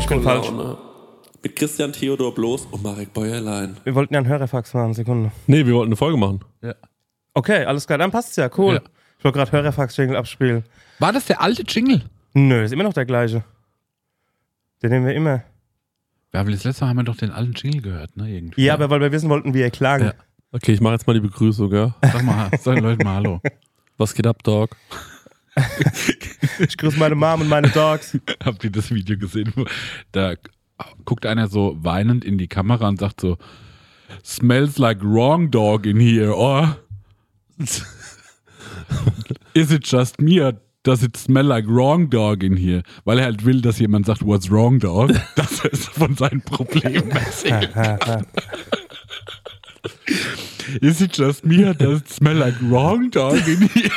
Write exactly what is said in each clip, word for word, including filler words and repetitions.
ich bin falsch. Laune. Mit Christian Theodor Bloß und Marek Bäuerlein. Wir wollten ja einen Hörerfax machen, Sekunde. Nee, wir wollten eine Folge machen. Ja. Okay, alles klar, dann passt's ja, cool. Ja. Ich wollte gerade Hörerfax-Jingle abspielen. War das der alte Jingle? Nö, ist immer noch der gleiche. Den nehmen wir immer. Ja, aber das letzte Mal haben wir doch den alten Jingle gehört, ne? Irgendwie. Ja, aber weil wir wissen wollten, wie er klang. Ja. Okay, ich mache jetzt mal die Begrüßung, ja? Sag mal, sag den Leuten mal Hallo. Was geht ab, Dog? Ich grüße meine Mom und meine Dogs. Habt ihr das Video gesehen? Da guckt einer so weinend in die Kamera und sagt so, smells like wrong dog in here, or is it just me, or does it smell like wrong dog in here? Weil er halt will, dass jemand sagt, what's wrong dog? Das ist von seinen Problemen erzählt. Is it just me, or does it smell like wrong dog in here?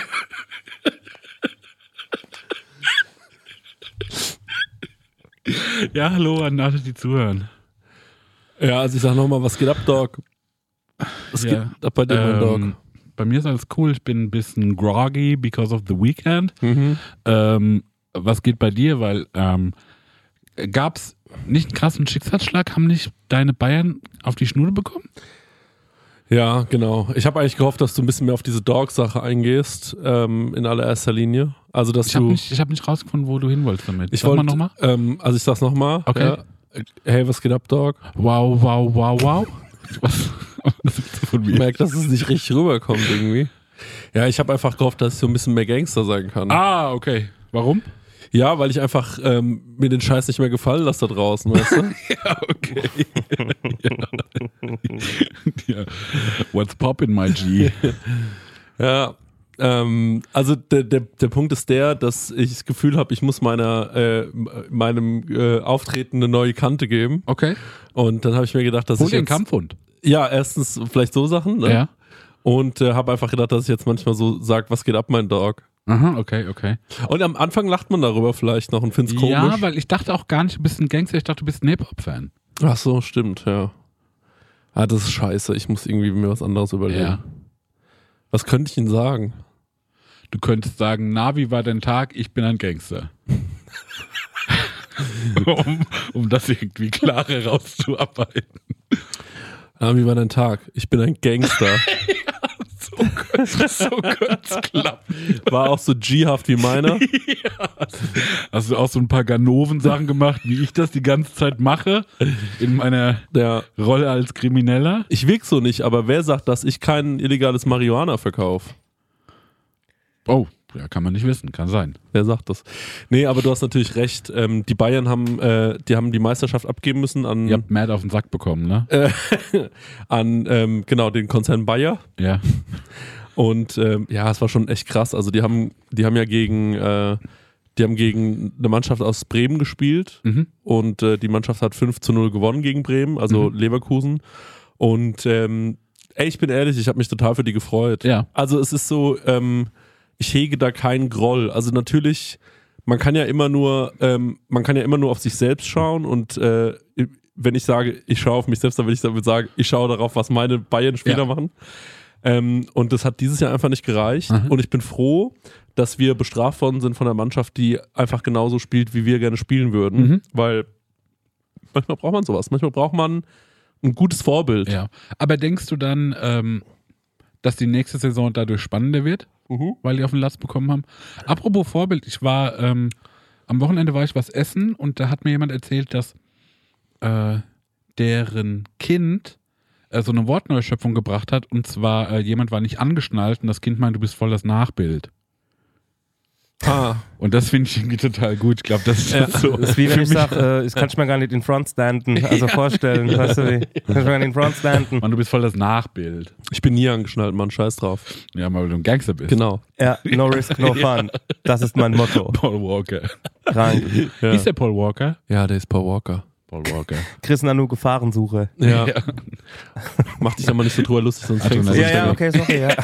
Ja, hallo an alle, die zuhören. Ja, also ich sag nochmal, was geht ab, Dog? Was Ja. geht ab bei dir, mein Dog? Ähm, bei mir ist alles cool. Ich bin ein bisschen groggy because of the weekend. Mhm. Ähm, was geht bei dir? Weil ähm, gab's nicht einen krassen Schicksalsschlag? Haben nicht deine Bayern auf die Schnur bekommen? Ja, genau. Ich habe eigentlich gehofft, dass du ein bisschen mehr auf diese Dog-Sache eingehst, ähm, in allererster Linie. Also, dass Ich habe du... nicht, ich hab nicht rausgefunden, wo du hin wolltest damit. Ich Sag wollte mal nochmal. Ähm, also ich sag's nochmal. Okay. Ja. Hey, was geht ab, Dog? Wow, wow, wow, wow. Was, was ist das von Ich mir? merke, dass es nicht richtig rüberkommt irgendwie. Ja, ich habe einfach gehofft, dass ich so ein bisschen mehr Gangster sein kann. Ah, okay. Warum? Ja, weil ich einfach ähm, mir den Scheiß nicht mehr gefallen lasse da draußen, weißt du? Ja, okay. ja. Ja. What's poppin', my G? Ja, ähm, also der, der, der Punkt ist der, dass ich das Gefühl habe, ich muss meiner, äh, meinem äh, Auftreten eine neue Kante geben. Okay. Und dann habe ich mir gedacht, dass Hol ich dir einen jetzt, Kampfhund. ja, erstens vielleicht so Sachen, ne? Ja. Und äh, habe einfach gedacht, dass ich jetzt manchmal so sage, was geht ab, mein Dog? Aha, okay, okay. Und am Anfang lacht man darüber vielleicht noch und findet es komisch. Ja, weil ich dachte auch gar nicht, du bist ein Gangster, ich dachte, du bist ein Hip-Hop-Fan. Ach so, stimmt, ja. Ah, das ist scheiße, ich muss irgendwie mir was anderes überlegen. Ja. Was könnte ich Ihnen sagen? Du könntest sagen, na, wie war dein Tag? Ich bin ein Gangster. um, um das irgendwie klarer rauszuarbeiten. Ah, wie war dein Tag? Ich bin ein Gangster. So könnte so könnt's klappen. War auch so G-haft wie meiner. Ja. Hast du auch so ein paar Ganoven-Sachen gemacht, wie ich das die ganze Zeit mache, in meiner Ja. Rolle als Krimineller? Ich wieg so nicht, aber wer sagt, dass ich kein illegales Marihuana verkaufe? Oh, ja, kann man nicht wissen, kann sein. Wer sagt das? Nee, aber du hast natürlich recht. Ähm, die Bayern haben, äh, die haben die Meisterschaft abgeben müssen an, Ihr habt Mad auf den Sack bekommen, ne? äh, an ähm, genau, den Konzern Bayer. Ja. Und ähm, ja, es war schon echt krass. Also die haben, die haben ja gegen, äh, die haben gegen eine Mannschaft aus Bremen gespielt Mhm. und äh, die Mannschaft hat fünf zu null gewonnen gegen Bremen, also Mhm. Leverkusen. Und ähm, ey, ich bin ehrlich, ich habe mich total für die gefreut. Ja. Also es ist so, ähm, ich hege da keinen Groll. Also natürlich, man kann ja immer nur, ähm, man kann ja immer nur auf sich selbst schauen und äh, wenn ich sage, ich schaue auf mich selbst, dann will ich damit sagen, ich schaue darauf, was meine Bayern-Spieler Ja. machen. Ähm, und das hat dieses Jahr einfach nicht gereicht. Mhm. Und ich bin froh, dass wir bestraft worden sind von der Mannschaft, die einfach genauso spielt, wie wir gerne spielen würden. Mhm. Weil manchmal braucht man sowas. Manchmal braucht man ein gutes Vorbild. Ja. Aber denkst du dann, ähm, dass die nächste Saison dadurch spannender wird, Mhm. weil die auf den Latz bekommen haben? Apropos Vorbild, ich war, ähm, am Wochenende war ich was essen und da hat mir jemand erzählt, dass äh, deren Kind äh, so eine Wortneuschöpfung gebracht hat und zwar, äh, jemand war nicht angeschnallt und das Kind meint, du bist voll das Nachbild. Ah. Und das finde ich irgendwie total gut. Ich glaube, das ist Ja. so. Das ist wie wenn für ich mich- sage, äh, das kann ich mir gar nicht in Front standen, also vorstellen, weißt du wie? Kann ich mir gar nicht in Front standen. Mann, du bist voll das Nachbild. Ich bin nie angeschnallt, Mann. Scheiß drauf. Ja, weil du ein Gangster bist. Genau. Ja, no risk, no fun. Das ist mein Motto. Paul Walker. Krank. Ja, Ist der Paul Walker? ja der ist Paul Walker. Paul Walker. Chris Nanu Gefahrensuche. Ja. Mach dich aber nicht so drüber lustig, sonst Ach, fängst du Also Ja, an ja, zu okay, sorry, ja.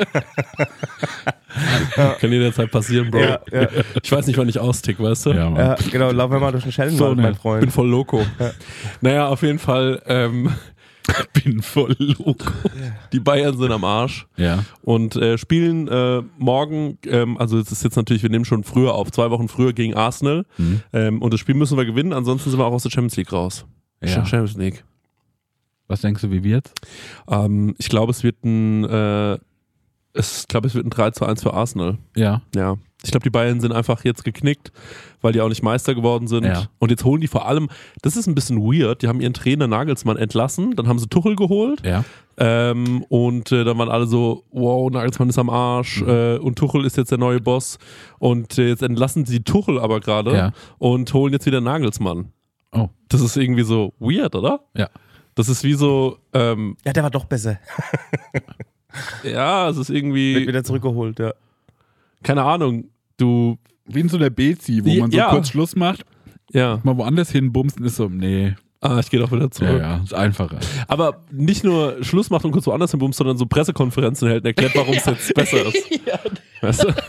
stecken. Kann jederzeit passieren, Bro. Ja, ja. Ich weiß nicht, wann ich austick, weißt du? Ja, Mann. Ja, genau, laufen wir mal durch den Schellenwald, So, ne. mein Ich Freund. bin voll loco. Naja, auf jeden Fall ähm, Bin voll Loco. Die Bayern sind am Arsch. Ja. Und äh, spielen äh, morgen, ähm, also es ist jetzt natürlich, wir nehmen schon früher auf, zwei Wochen früher gegen Arsenal. Mhm. Ähm, und das Spiel müssen wir gewinnen, ansonsten sind wir auch aus der Champions League raus. Ja. Champions League. Was denkst du, wie wird's? Ähm, ich glaube, es wird ein, äh, es, ich glaube, es wird ein drei zu eins für Arsenal. Ja. Ja. Ich glaube, die Bayern sind einfach jetzt geknickt, weil die auch nicht Meister geworden sind. Ja. Und jetzt holen die vor allem, das ist ein bisschen weird, die haben ihren Trainer Nagelsmann entlassen, dann haben sie Tuchel geholt. Ja. Ähm, und äh, dann waren alle so, wow, Nagelsmann ist am Arsch, Mhm. äh, und Tuchel ist jetzt der neue Boss. Und äh, jetzt entlassen sie Tuchel aber gerade Ja. und holen jetzt wieder Nagelsmann. Oh. Das ist irgendwie so weird, oder? Ja. Das ist wie so, ähm, Ja, der war doch besser. ja, es ist Wird irgendwie, wieder zurückgeholt, ja. keine Ahnung, du, Wie in so der Bezi, wo Ja, man so ja. kurz Schluss macht, ja, mal woanders hinbumst und ist so, nee. ah, ich gehe doch wieder Ja, zurück. ja, ist einfacher. Aber nicht nur Schluss macht und kurz woanders hinbumst, sondern so Pressekonferenzen hält und erklärt, warum es jetzt besser ist. Weißt du?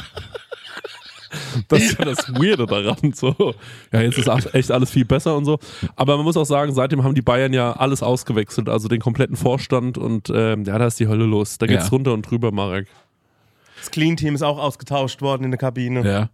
Das ist ja das Weirde daran. So. Ja, jetzt ist ach- echt alles viel besser und so. Aber man muss auch sagen, seitdem haben die Bayern ja alles ausgewechselt, also den kompletten Vorstand und ähm, ja, da ist die Hölle los. Da geht's Ja. runter und drüber, Marek. Das Clean-Team ist auch ausgetauscht worden in der Kabine. Ja.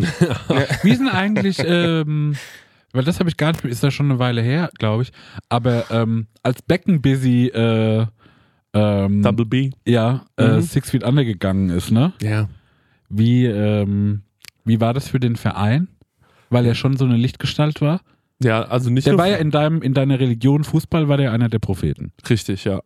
Wie sind eigentlich, ähm, weil das habe ich gar nicht, ist ja schon eine Weile her, glaube ich, aber ähm, als Becken busy äh, ähm, Double B. ja, äh, Mhm. Six Feet Under gegangen ist, ne? Ja. Wie, ähm, wie war das für den Verein? Weil er schon so eine Lichtgestalt war? Ja, also nicht Der nur war ja in deinem, in deiner Religion Fußball, war der einer der Propheten. richtig, ja.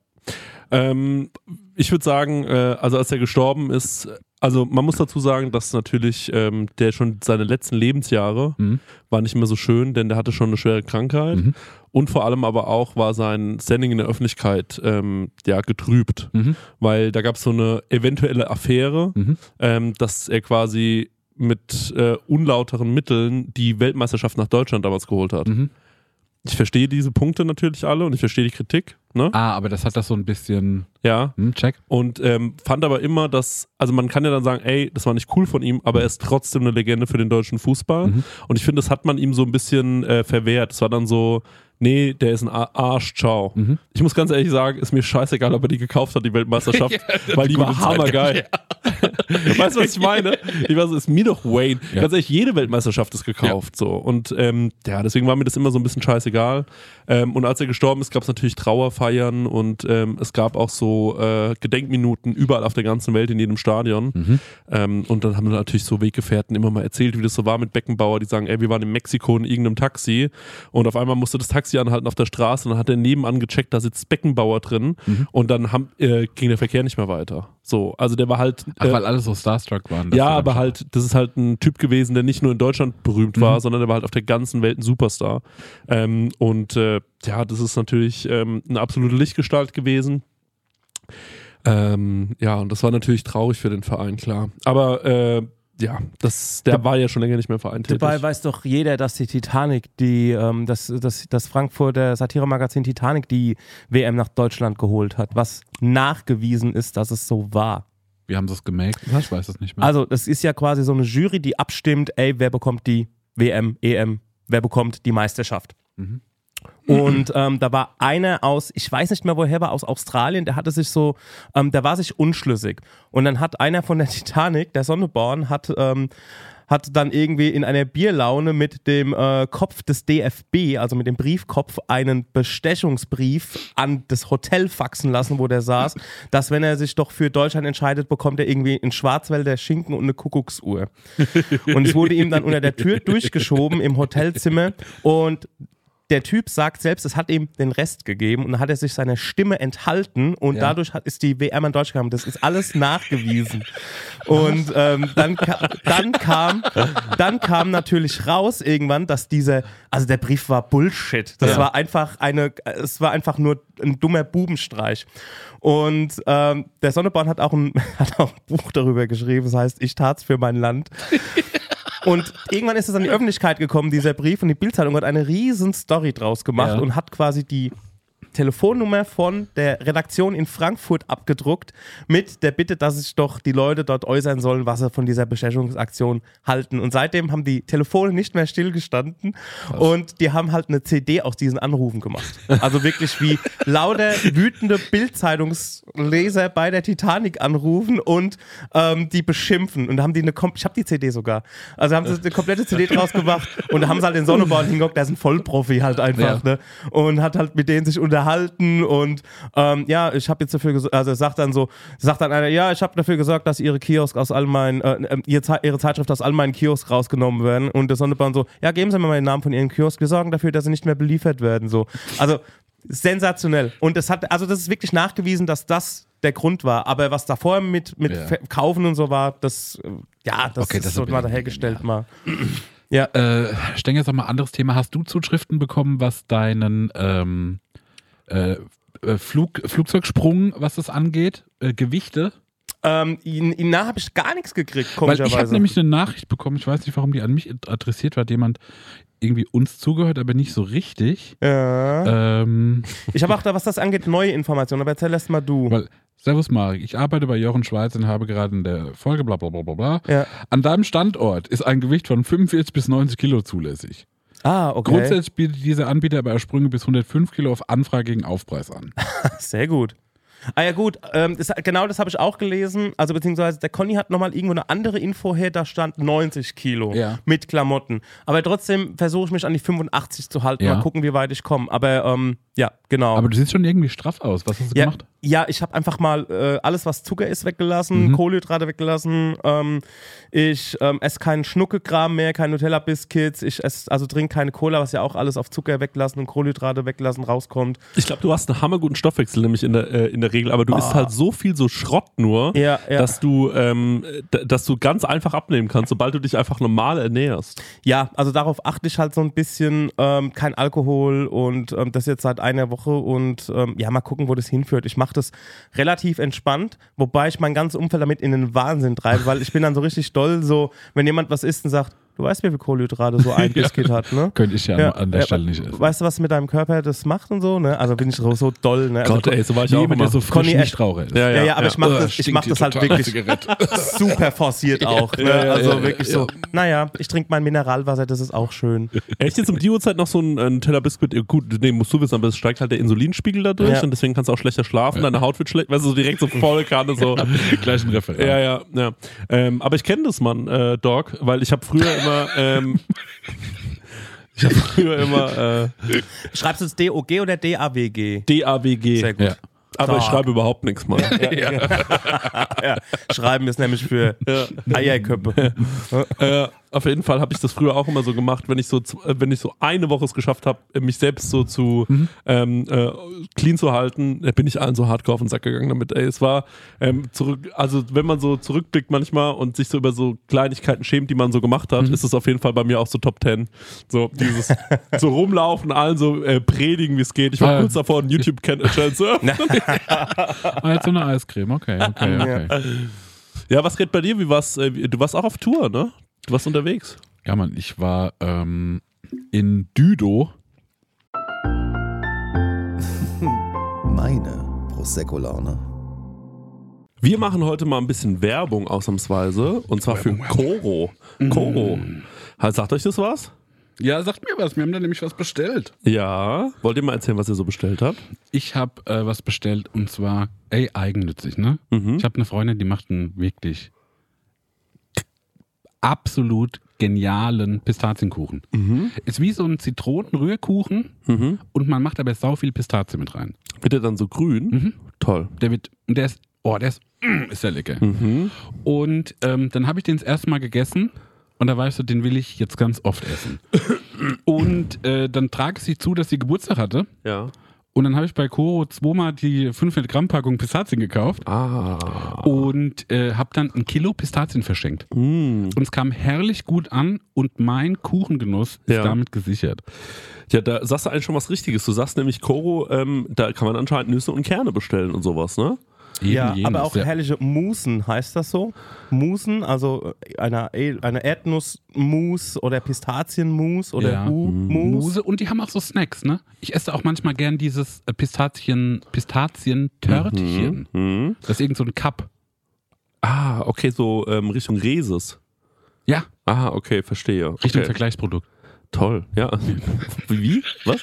Ähm, ich würde sagen, äh, also als er gestorben ist, also man muss dazu sagen, dass natürlich ähm, der schon seine letzten Lebensjahre Mhm. war nicht mehr so schön, denn der hatte schon eine schwere Krankheit Mhm. und vor allem aber auch war sein Standing in der Öffentlichkeit ähm, ja getrübt, Mhm. weil da gab es so eine eventuelle Affäre, Mhm. ähm, dass er quasi mit äh, unlauteren Mitteln die Weltmeisterschaft nach Deutschland damals geholt hat. Mhm. Ich verstehe diese Punkte natürlich alle und ich verstehe die Kritik, ne? Ah, aber das hat das so ein bisschen, Ja. hm, check. Und ähm, fand aber immer, dass, also man kann ja dann sagen, ey, das war nicht cool von ihm, aber er ist trotzdem eine Legende für den deutschen Fußball. Mhm. Und ich finde, das hat man ihm so ein bisschen äh, verwehrt. Es war dann so, nee, der ist ein A- Arsch, ciao. Mhm. Ich muss ganz ehrlich sagen, ist mir scheißegal, ob er die gekauft hat, die Weltmeisterschaft, weil die war Gute Zeit. hammergeil. Weißt du, was ich meine? Ich weiß, ist mir doch Wayne. Ja. Ganz ehrlich, jede Weltmeisterschaft ist gekauft. So. Und ähm, ja, deswegen war mir das immer so ein bisschen scheißegal. Ähm, und als er gestorben ist, gab es natürlich Trauerfeiern und ähm, es gab auch so äh, Gedenkminuten überall auf der ganzen Welt, in jedem Stadion. Mhm. Ähm, und dann haben natürlich so Weggefährten immer mal erzählt, wie das so war mit Beckenbauer, die sagen, ey, wir waren in Mexiko in irgendeinem Taxi und auf einmal musste das Taxi anhalten auf der Straße und dann hat er nebenan gecheckt, da sitzt Beckenbauer drin Mhm. und dann haben, äh, ging der Verkehr nicht mehr weiter. So, also der war halt... Ach, äh, weil alle so starstruck waren. dass ja, du dann aber schon- halt, das ist halt ein Typ gewesen, der nicht nur in Deutschland berühmt war, Mhm. sondern der war halt auf der ganzen Welt ein Superstar. Ähm, und äh, ja, das ist natürlich ähm, eine absolute Lichtgestalt gewesen. Ähm, ja, und das war natürlich traurig für den Verein, klar. Aber äh, ja, das, der war ja schon länger nicht mehr im Verein tätig. Dabei weiß doch jeder, dass die Titanic, die, ähm, das, das, das Frankfurter Satiremagazin Titanic die W M nach Deutschland geholt hat, was nachgewiesen ist, dass es so war. Wie haben sie es gemaked? Ich weiß es nicht mehr. Also, das ist ja quasi so eine Jury, die abstimmt, ey, wer bekommt die W M, E M, wer bekommt die Meisterschaft. Mhm. Und ähm, da war einer aus, ich weiß nicht mehr woher war, aus Australien, der hatte sich so, ähm, der war sich unschlüssig. Und dann hat einer von der Titanic, der Sonneborn, hat, ähm, hat dann irgendwie in einer Bierlaune mit dem äh, Kopf des D F B, also mit dem Briefkopf, einen Bestechungsbrief an das Hotel faxen lassen, wo der saß, dass wenn er sich doch für Deutschland entscheidet, bekommt er irgendwie in Schwarzwälder Schinken und eine Kuckucksuhr. Und es wurde ihm dann unter der Tür durchgeschoben im Hotelzimmer und der Typ sagt selbst, es hat ihm den Rest gegeben und dann hat er sich seiner Stimme enthalten und Ja. dadurch hat, ist die W M an Deutschland gekommen. Das ist alles nachgewiesen. Und ähm, dann, ka- dann, kam, dann kam natürlich raus irgendwann, dass dieser, also der Brief war Bullshit. Das Ja. war einfach eine, es war einfach nur ein dummer Bubenstreich. Und ähm, der Sonneborn hat auch, ein, hat auch ein Buch darüber geschrieben, das heißt, ich tat's für mein Land. Und irgendwann ist es an die Öffentlichkeit gekommen, dieser Brief, und die Bildzeitung hat eine riesen Story draus gemacht Ja. und hat quasi die Telefonnummer von der Redaktion in Frankfurt abgedruckt mit der Bitte, dass sich doch die Leute dort äußern sollen, was sie von dieser Bestechungsaktion halten. Und seitdem haben die Telefone nicht mehr stillgestanden was? Und die haben halt eine C D aus diesen Anrufen gemacht. Also wirklich wie lauter wütende Bild-Zeitungsleser bei der Titanic anrufen und ähm, die beschimpfen. Und da haben die eine, Kom- ich habe die C D sogar, also haben sie eine komplette C D draus gemacht und da haben sie halt den Sonneborn hingehockt, der ist ein Vollprofi halt einfach, ja. ne? Und hat halt mit denen sich unterhalten und ähm, ja, ich habe jetzt dafür gesorgt, also sagt dann so, sagt dann einer, ja, ich habe dafür gesorgt, dass ihre Kiosk aus all meinen, äh, ihre, Ze- ihre Zeitschrift aus all meinen Kiosk rausgenommen werden und der Sonneborn so, ja, geben Sie mir mal den Namen von Ihren Kiosk, wir sorgen dafür, dass sie nicht mehr beliefert werden, so. Also, sensationell. Und es hat, also das ist wirklich nachgewiesen, dass das der Grund war. Aber was davor mit, mit ja. Verkaufen und so war, das, ja, das okay, ist das so mal dahergestellt ja. mal. Ja. Äh, Steng, jetzt nochmal ein anderes Thema. Hast du Zuschriften bekommen, was deinen ähm, äh, Flug, Flugzeugsprung, was das angeht? Äh, Gewichte? Ähm, in, in nah habe ich gar nichts gekriegt, Weil komischerweise. ich habe nämlich eine Nachricht bekommen, ich weiß nicht, warum die an mich adressiert war, hat jemand irgendwie uns zugehört, aber nicht so richtig. Ja. Ähm, ich habe auch da, was das angeht, neue Informationen, aber erzähl erst mal du. Weil, Servus Marek, ich arbeite bei Jochen Schweiz und habe gerade in der Folge bla bla bla bla bla. Ja. An deinem Standort ist ein Gewicht von fünfundvierzig bis neunzig Kilo zulässig. Ah, okay. Grundsätzlich bietet dieser Anbieter aber Sprünge bis hundertfünf Kilo auf Anfrage gegen Aufpreis an. Sehr gut. Ah ja gut, ähm, das, genau das habe ich auch gelesen, also beziehungsweise der Conny hat nochmal irgendwo eine andere Info her, da stand neunzig Kilo ja. mit Klamotten, aber trotzdem versuche ich mich an die fünfundachtzig zu halten, ja. mal gucken, wie weit ich komme, aber ähm, ja, genau. Aber du siehst schon irgendwie straff aus, was hast du ja, gemacht? Ja, ich habe einfach mal äh, alles, was Zucker ist, weggelassen, mhm. Kohlenhydrate weggelassen, ähm, ich ähm, esse keinen Schnuckekram mehr, keine Nutella-Biscuits, ich esse, also trinke keine Cola, was ja auch alles auf Zucker weglassen und Kohlenhydrate weglassen rauskommt. Ich glaube, du hast einen hammerguten Stoffwechsel nämlich in der, äh, in der Regel, aber du oh. isst halt so viel so Schrott nur, ja, ja. dass du ähm, d- dass du ganz einfach abnehmen kannst, sobald du dich einfach normal ernährst. Ja, also darauf achte ich halt so ein bisschen, ähm, kein Alkohol und ähm, das jetzt seit einer Woche und ähm, ja, mal gucken, wo das hinführt. Ich mache das relativ entspannt, wobei ich mein ganzes Umfeld damit in den Wahnsinn treibe, weil ich bin dann so richtig doll, so, wenn jemand was isst und sagt, du weißt, wie viel Kohlenhydrate so ein Biscuit hat, ne? Könnte ich ja, ja an der ja, Stelle nicht essen. Weißt du, was mit deinem Körper das macht und so, ne? Also bin ich so, so doll, ne? Gott, also, ey, so war ich nee, auch immer. Der so frisch Conny, Nichtraucher ist. Ja, ja, ja aber ja. ich mache das, oh, ich mach das halt wirklich super forciert auch, ne? Ja, ja, also ja, wirklich ja. so, naja, ich trinke mein Mineralwasser, das ist auch schön. Echt jetzt um die Uhrzeit noch so ein, ein Teller Biscuit? Gut, nee, musst du wissen, aber es steigt halt der Insulinspiegel dadurch ja. und deswegen kannst du auch schlechter schlafen, ja. deine Haut wird schlecht, weißt du, so direkt so voll Kanne so. Gleich ein Referat. Ja, ja, ja. Ähm, aber ich kenne das, Mann, äh, Dog, weil ich habe früher immer ähm, ich habe früher immer äh, Schreibst du es D O G oder D A W G? D A W G. Sehr gut. Ja. Aber Tag. Ich schreibe überhaupt nichts, Mann. Ja, ja. ja. Schreiben ist nämlich für ja. Eierköpfe. äh, auf jeden Fall habe ich das früher auch immer so gemacht, wenn ich so, wenn ich so eine Woche es geschafft habe, mich selbst so zu mhm. ähm, äh, clean zu halten, bin ich allen so hardcore auf den Sack gegangen damit. Ey, es war ähm, zurück, also wenn man so zurückblickt manchmal und sich so über so Kleinigkeiten schämt, die man so gemacht hat, mhm. ist es auf jeden Fall bei mir auch so Top Ten. So dieses so rumlaufen, allen so äh, predigen, wie es geht. Ich war ah, kurz davor, einen YouTube-Channel zu öffnen. Ah, jetzt so eine Eiscreme, okay, okay, okay. Ja, ja, was geht bei dir? Wie war's? Du warst auch auf Tour, ne? Du warst unterwegs. Ja, Mann, ich war ähm, in Düdo. Meine Prosecco-Laune. Wir machen heute mal ein bisschen Werbung ausnahmsweise und zwar für Koro. Koro. Mm. Sagt euch das was? Ja, sagt mir was. Wir haben da nämlich was bestellt. Ja. Wollt ihr mal erzählen, was ihr so bestellt habt? Ich habe äh, was bestellt und zwar, ey, eigennützig, ne? Mhm. Ich habe eine Freundin, die macht einen wirklich absolut genialen Pistazienkuchen. Mhm. Ist wie so ein Zitronenrührkuchen mhm. und man macht aber sau viel Pistazie mit rein. Wird der dann so grün? Mhm. Toll. Der wird, der ist, oh, der ist, mm, ist ja lecker. Mhm. Und ähm, dann habe ich den das erste Mal gegessen und da weißt du, den will ich jetzt ganz oft essen. Und äh, dann trage ich sie zu, dass sie Geburtstag hatte. Ja. Und dann habe ich bei Koro zweimal die fünfhundert Gramm Packung Pistazien gekauft. Ah. Und äh, habe dann ein Kilo Pistazien verschenkt. Mm. Und es kam herrlich gut an und mein Kuchengenuss ist ja. damit gesichert. Ja, da sagst du eigentlich schon was Richtiges. Du sagst nämlich, Koro, ähm, da kann man anscheinend Nüsse und Kerne bestellen und sowas, ne? Eben Ja, jenes, aber auch ja. herrliche Musen, heißt das so? Musen, also eine, eine Erdnussmus oder Pistazienmus oder Ja. Hu-Mus. Muse. Und die haben auch so Snacks, ne? Ich esse auch manchmal gern dieses äh, Pistazien, Pistazien-Törtchen. Mhm. Das ist irgend so ein Cup. Ah, okay, so ähm, Richtung Reses. Ja, Ah, okay, verstehe. Richtung okay. Vergleichsprodukt. Toll, ja. Wie? Was?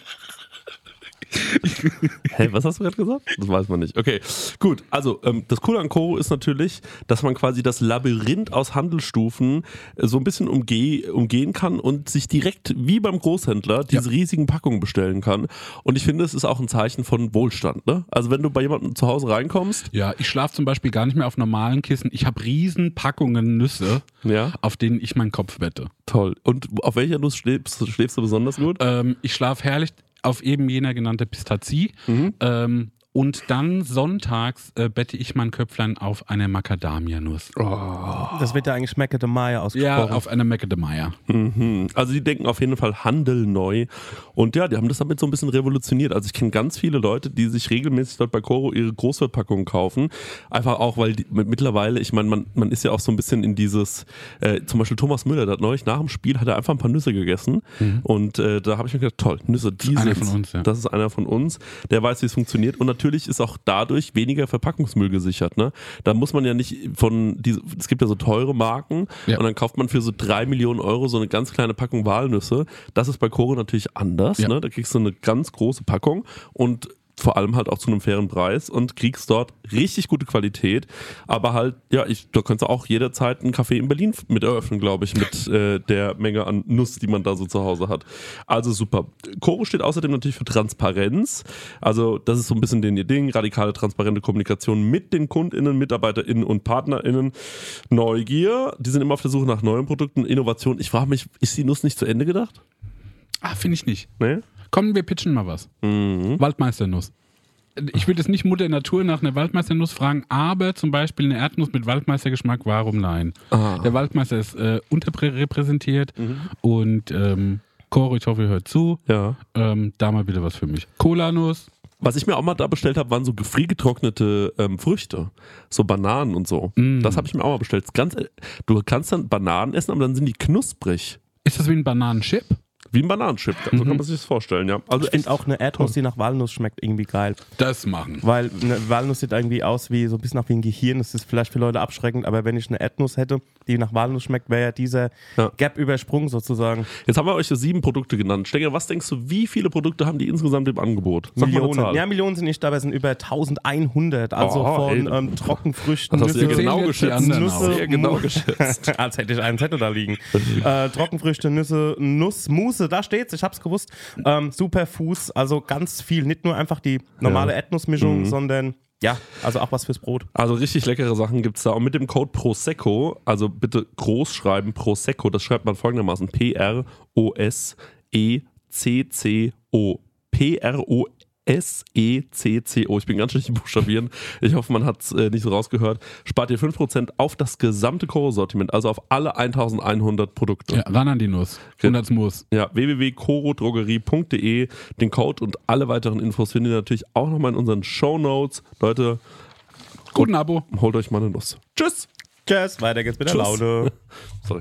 Hä, was hast du gerade gesagt? Das weiß man nicht. Okay, gut. Also, ähm, das Coole an Koro ist natürlich, dass man quasi das Labyrinth aus Handelsstufen äh, so ein bisschen umge- umgehen kann und sich direkt wie beim Großhändler diese Ja. riesigen Packungen bestellen kann. Und ich finde, es ist auch ein Zeichen von Wohlstand. Ne? Also, wenn du bei jemandem zu Hause reinkommst, Ja, ich schlafe zum Beispiel gar nicht mehr auf normalen Kissen. Ich habe riesen Packungen Nüsse, ja, auf denen ich meinen Kopf wette. toll. Und auf welcher Nuss schläfst, schläfst du besonders gut? Ähm, ich schlafe herrlich auf eben jener genannte Pistazie. Mhm. Ähm, und dann sonntags äh, bette ich mein Köpflein auf eine Macadamia-Nuss. Das wird ja eigentlich Mecca de Maya Ja, ausgesprochen. auf eine Macadamia. Mhm. Also die denken auf jeden Fall Handel neu und ja, die haben das damit so ein bisschen revolutioniert. Also ich kenne ganz viele Leute, die sich regelmäßig dort bei Koro ihre Großverpackungen kaufen. Einfach auch, weil die, mittlerweile, ich meine, man, man ist ja auch so ein bisschen in dieses, äh, zum Beispiel Thomas Müller, der hat neulich nach dem Spiel, hat er einfach ein paar Nüsse gegessen Mhm. und äh, da habe ich mir gedacht, toll, Nüsse, die einer sind's. von uns, ja. Das ist einer von uns, der weiß, wie es funktioniert und natürlich ist auch dadurch weniger Verpackungsmüll gesichert. Ne? Da muss man ja nicht von, diese, es gibt ja so teure Marken Ja. und dann kauft man für so drei Millionen Euro so eine ganz kleine Packung Walnüsse. Das ist bei Koro natürlich anders. Ja. Ne? Da kriegst du eine ganz große Packung und vor allem halt auch zu einem fairen Preis und kriegst dort richtig gute Qualität. Aber halt, ja, ich, da könntest du auch jederzeit einen Café in Berlin mit eröffnen, glaube ich, mit äh, der Menge an Nuss, die man da so zu Hause hat. Also super. Koro steht außerdem natürlich für Transparenz. Also das ist so ein bisschen den ihr Ding. Radikale, transparente Kommunikation mit den KundInnen, MitarbeiterInnen und PartnerInnen. Neugier. Die sind immer auf der Suche nach neuen Produkten. Innovation. Ich frage mich, ist die Nuss nicht zu Ende gedacht? Ah, finde ich nicht. Nee? Komm, wir pitchen mal was. Mhm. Waldmeisternuss. Ich würde jetzt nicht Mutter Natur nach einer Waldmeisternuss fragen, aber zum Beispiel eine Erdnuss mit Waldmeistergeschmack, warum nein? Ah. Der Waldmeister ist äh, unterrepräsentiert Mhm. und ähm, Coro, ich hoffe, ihr hört zu. Ja. Ähm, da mal wieder was für mich. Cola-Nuss. Was ich mir auch mal da bestellt habe, waren so gefriergetrocknete ähm, Früchte. So Bananen und so. Mm. Das habe ich mir auch mal bestellt. Ganz, äh, du kannst dann Bananen essen, aber dann sind die knusprig. Ist das wie ein Bananenchip? Wie ein Bananenchip. So kann man sich das vorstellen, ja. Also Ich finde auch eine Erdnuss, die nach Walnuss schmeckt, irgendwie geil. Das machen. Weil eine Walnuss sieht irgendwie aus wie so ein bisschen nach wie ein Gehirn. Das ist vielleicht für Leute abschreckend, aber wenn ich eine Erdnuss hätte, die nach Walnuss schmeckt, wäre ja dieser Ja. Gap übersprungen sozusagen. Jetzt haben wir euch so sieben Produkte genannt. Stenger, was denkst du, wie viele Produkte haben die insgesamt im Angebot? Sag mal eine Millionen. Zahl. Ja, Millionen sind nicht dabei, es sind über eintausendeinhundert. Also Oh, von ey. ähm, Trockenfrüchten, Das hast du ja Nüsse, genau zählen jetzt die geschätzt. anderen Nüsse, auf. sehr genau Mu- geschätzt. Als hätte ich einen Zettel da liegen. äh, Trockenfrüchte, Nüsse, Nuss, Mousse, da steht's, ich hab's gewusst. Ähm, Superfuß, also ganz viel. Nicht nur einfach die normale Ja. Erdnussmischung, Mhm. sondern ja, also auch was fürs Brot. Also richtig leckere Sachen gibt es da. Und mit dem Code Prosecco, also bitte groß schreiben, Prosecco, das schreibt man folgendermaßen: P R O S E C C O. P R O S E C C O. Ich bin ganz schlecht im Buchstabieren. Ich hoffe, man hat es äh, nicht so rausgehört. Spart ihr fünf Prozent auf das gesamte Koro-Sortiment, also auf alle eintausendeinhundert Produkte. Ja, ran an die Nuss. hundert Muss. Ja, w w w punkt korodrogerie punkt d e. Den Code und alle weiteren Infos findet ihr natürlich auch nochmal in unseren Shownotes. Leute, Guten Abo. holt euch mal eine Nuss. Tschüss! Tschüss, weiter geht's mit der Tschüss. Laune. Sorry.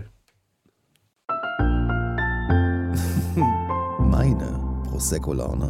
Meine Prosecco-Laune.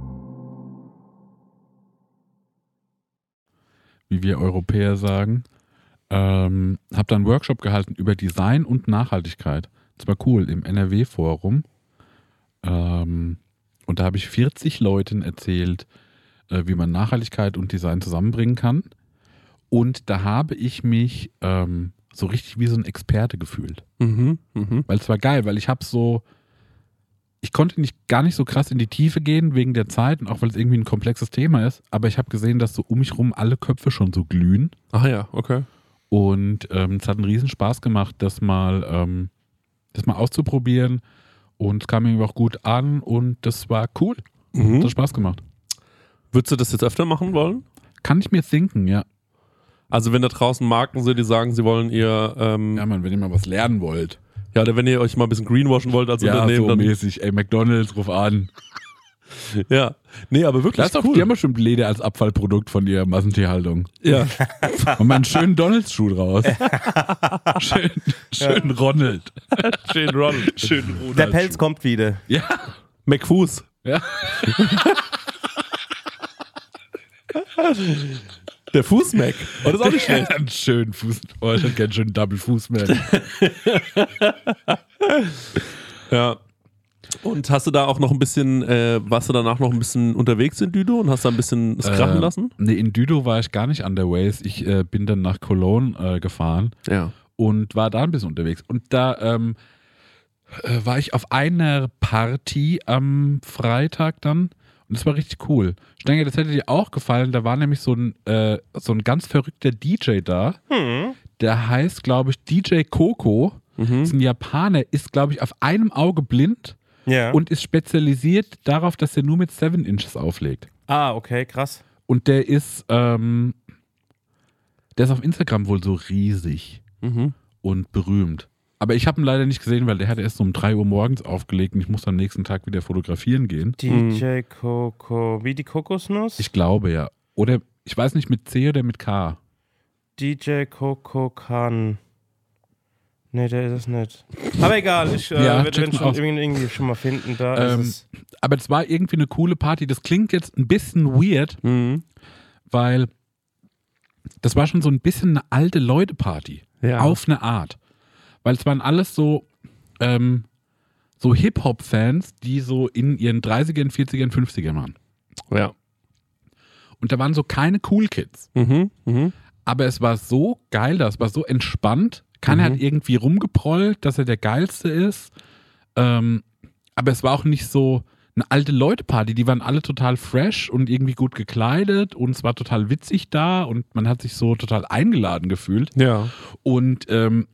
Wie wir Europäer sagen. Ähm, hab da einen Workshop gehalten über Design und Nachhaltigkeit. Das war cool, im N R W-Forum. Ähm, und da habe ich vierzig Leuten erzählt, äh, wie man Nachhaltigkeit und Design zusammenbringen kann. Und da habe ich mich ähm, so richtig wie so ein Experte gefühlt. Mhm, mhm. Weil es war geil, weil ich habe so, ich konnte nicht gar nicht so krass in die Tiefe gehen wegen der Zeit und auch weil es irgendwie ein komplexes Thema ist, aber ich habe gesehen, dass so um mich rum alle Köpfe schon so glühen Ach ja, okay. und ähm, es hat einen riesen Spaß gemacht, das mal, ähm, das mal auszuprobieren und es kam irgendwie auch gut an und das war cool. Mhm. Hat Spaß gemacht. Würdest du das jetzt öfter machen wollen? Kann ich mir thinken, ja. Also wenn da draußen Marken sind, die sagen, sie wollen ihr, ähm, Ja, ja, Mann, wenn ihr mal was lernen wollt. oder wenn ihr euch mal ein bisschen greenwashen wollt als Ja, Unternehmen, so dann mäßig. Ey, McDonalds, ruf an. Ja, nee, aber wirklich Das ist cool. Die haben bestimmt Leder als Abfallprodukt von ihrer Massentierhaltung. Ja. Und mal einen schönen Donalds-Schuh draus. schön schön Ronald. Schön Ronald. Schön Der Ronald. Pelz kommt wieder. Ja. McFuß. ja. Der Fuß-Mac. Oh, das ist auch nicht schlecht. Einen schönen Fuß. Oh, ich hätte gerne einen schönen Double-Fuß-Mac. Ja. Und hast du da auch noch ein bisschen, äh, warst du danach noch ein bisschen unterwegs in Düdo und hast da ein bisschen es krachen Äh, lassen? Nee, in Düdo war ich gar nicht underways. Ich äh, bin dann nach Cologne äh, gefahren Ja. und war da ein bisschen unterwegs. Und da ähm, äh, war ich auf einer Party am Freitag dann. Und das war richtig cool. Ich denke, das hätte dir auch gefallen. Da war nämlich so ein, äh, so ein ganz verrückter D J da. Hm. Der heißt, glaube ich, D J Coco. Mhm. Ist ein Japaner, ist, glaube ich, auf einem Auge blind Ja. und ist spezialisiert darauf, dass er nur mit Seven Inches auflegt. ah, okay, krass. Und der ist, ähm, der ist auf Instagram wohl so riesig Mhm. und berühmt. Aber ich habe ihn leider nicht gesehen, weil der hat erst um drei Uhr morgens aufgelegt und ich muss am nächsten Tag wieder fotografieren gehen. D J Coco. Wie die Kokosnuss? Ich glaube ja. Oder ich weiß nicht, mit C oder mit K. D J Coco kann. Nee, der ist es nicht. Aber egal, ich äh, Ja, werde check den mal schon aus. irgendwie, irgendwie schon mal finden. Da Ähm, ist es. Aber es war irgendwie eine coole Party. Das klingt jetzt ein bisschen weird, Mhm. weil das war schon so ein bisschen eine alte Leute-Party. Ja. Auf eine Art. Weil es waren alles so, ähm, so Hip-Hop-Fans, die so in ihren dreißigern, vierzigern, fünfzigern waren. Ja. Und da waren so keine Cool Kids. Mhm. Mhm. Aber es war so geil, das war so entspannt. Keiner Mhm. hat irgendwie rumgeprollt, dass er der Geilste ist. Ähm, aber es war auch nicht so eine alte Leute-Party. Die waren alle total fresh und irgendwie gut gekleidet und es war total witzig da und man hat sich so total eingeladen gefühlt. Ja. Und ähm,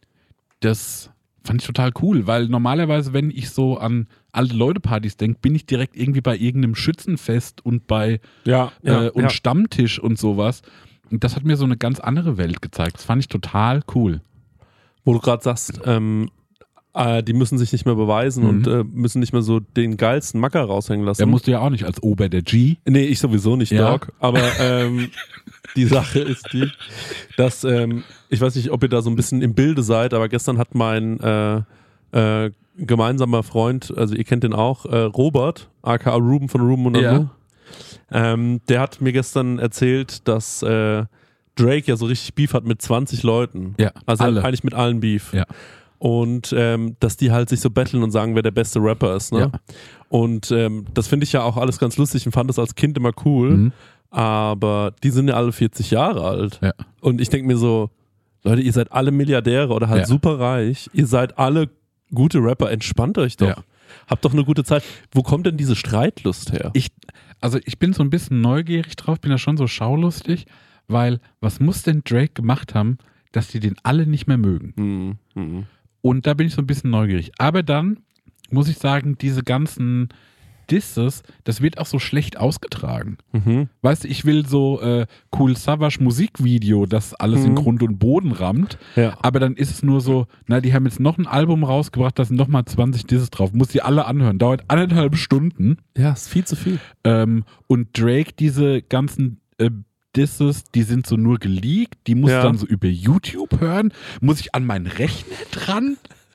das fand ich total cool, weil normalerweise, wenn ich so an alte Leute-Partys denke, bin ich direkt irgendwie bei irgendeinem Schützenfest und bei Ja. ja, äh, und ja. Stammtisch und sowas. Und das hat mir so eine ganz andere Welt gezeigt. Das fand ich total cool. Wo du gerade sagst, ähm, äh, die müssen sich nicht mehr beweisen Mhm. und äh, müssen nicht mehr so den geilsten Macker raushängen lassen. Der musste ja auch nicht als Ober der G. Nee, ich sowieso nicht, Ja. Dog. Aber ähm, die Sache ist die, dass, ähm, ich weiß nicht, ob ihr da so ein bisschen im Bilde seid, aber gestern hat mein äh, äh, gemeinsamer Freund, also ihr kennt den auch, äh, Robert, aka Ruben von Ruben und Ja. Anu, ähm, der hat mir gestern erzählt, dass äh, Drake ja so richtig Beef hat mit zwanzig Leuten. Ja, Also alle. eigentlich mit allen Beef. Ja. Und ähm, dass die halt sich so battlen und sagen, wer der beste Rapper ist. Ne? Ja. Und ähm, das finde ich ja auch alles ganz lustig und fand das als Kind immer cool. Mhm. Aber die sind ja alle vierzig Jahre alt. Ja. Und ich denke mir so, Leute, ihr seid alle Milliardäre oder halt Ja. super reich. Ihr seid alle gute Rapper. Entspannt euch doch. Ja. Habt doch eine gute Zeit. Wo kommt denn diese Streitlust her? Ich, also ich bin so ein bisschen neugierig drauf, bin da schon so schaulustig, weil was muss denn Drake gemacht haben, dass die den alle nicht mehr mögen? Hm, hm. Und da bin ich so ein bisschen neugierig. Aber dann muss ich sagen, diese ganzen Disses, das wird auch so schlecht ausgetragen. Mhm. Weißt du, ich will so äh, Cool Savage Musikvideo, das alles in Mhm. Grund und Boden rammt. Ja. Aber dann ist es nur so, na, die haben jetzt noch ein Album rausgebracht, da sind nochmal zwanzig Disses drauf. Muss die alle anhören. Dauert anderthalb Stunden. ja, ist viel zu viel. Ähm, und Drake, diese ganzen äh, Disses, die sind so nur geleakt. Die muss Ja. dann so über YouTube hören. Muss ich an meinen Rechner dran?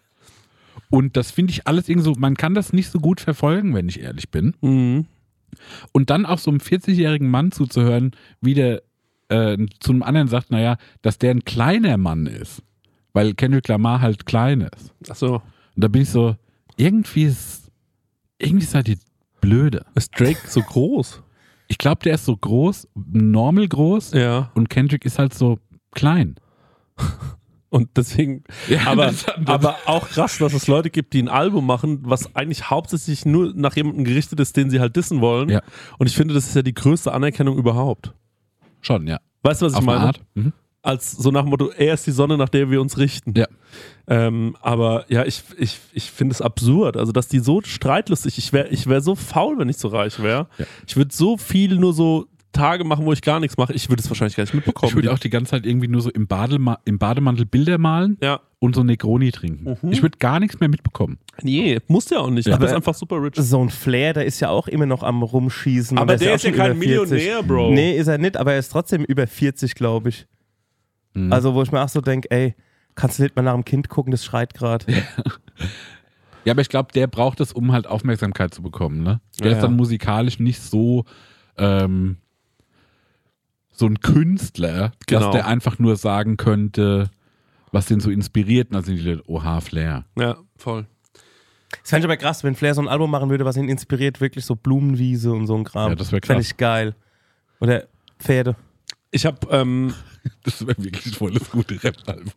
Und das finde ich alles irgendwie so, man kann das nicht so gut verfolgen, wenn ich ehrlich bin. Mhm. Und dann auch so einem vierzigjährigen Mann zuzuhören, wie der äh, zu einem anderen sagt, naja, dass der ein kleiner Mann ist. Weil Kendrick Lamar halt klein ist. Ach so. Und da bin ich so, irgendwie ist, irgendwie seid ihr blöde. Ist Drake so groß? Ich glaube, der ist so groß, normal groß, Ja. und Kendrick ist halt so klein. Und deswegen, Ja, aber, das- das- aber auch krass, dass es Leute gibt, die ein Album machen, was eigentlich hauptsächlich nur nach jemandem gerichtet ist, den sie halt dissen wollen. Ja. Und ich finde, das ist ja die größte Anerkennung überhaupt. Schon, ja. Weißt du, was ich Auf eine meine? Art. Mhm. Als so nach dem Motto, er ist die Sonne, nach der wir uns richten. Ja. Ähm, aber ja, ich, ich, ich finde es absurd. Also, dass die so streitlustig, ich wäre ich wär so faul, wenn ich so reich wäre. Ja. Ich würde so viel nur so Tage machen, wo ich gar nichts mache, ich würde es wahrscheinlich gar nicht mitbekommen. Ich würde auch die ganze Zeit irgendwie nur so im, Badema- im Bademantel Bilder malen ja. und so Negroni trinken. Mhm. Ich würde gar nichts mehr mitbekommen. Nee, musst ja auch nicht. Ja, Du bist aber einfach super rich. So ein Flair, der ist ja auch immer noch am Rumschießen. Aber Und der auch ist ja schon kein über vierzig. Millionär, Bro. Nee, ist er nicht, aber er ist trotzdem über vierzig, glaube ich. Mhm. Also, wo ich mir auch so denke, ey, kannst du nicht mal nach dem Kind gucken, das schreit gerade. Ja, aber ich glaube, der braucht es, um halt Aufmerksamkeit zu bekommen. Ne? Der Ja, ist dann ja. musikalisch nicht so ähm, so ein Künstler, Genau. dass der einfach nur sagen könnte, was den so inspiriert. Und dann sind die Leute, oha, Flair. Ja, voll. Das fände ich aber krass, wenn Flair so ein Album machen würde, was ihn inspiriert, wirklich so Blumenwiese und so ein Kram. Ja, das wäre Fände krass. ich geil. Oder Pferde. Ich habe, ähm, Das wäre wirklich voll das gute Rap-Album.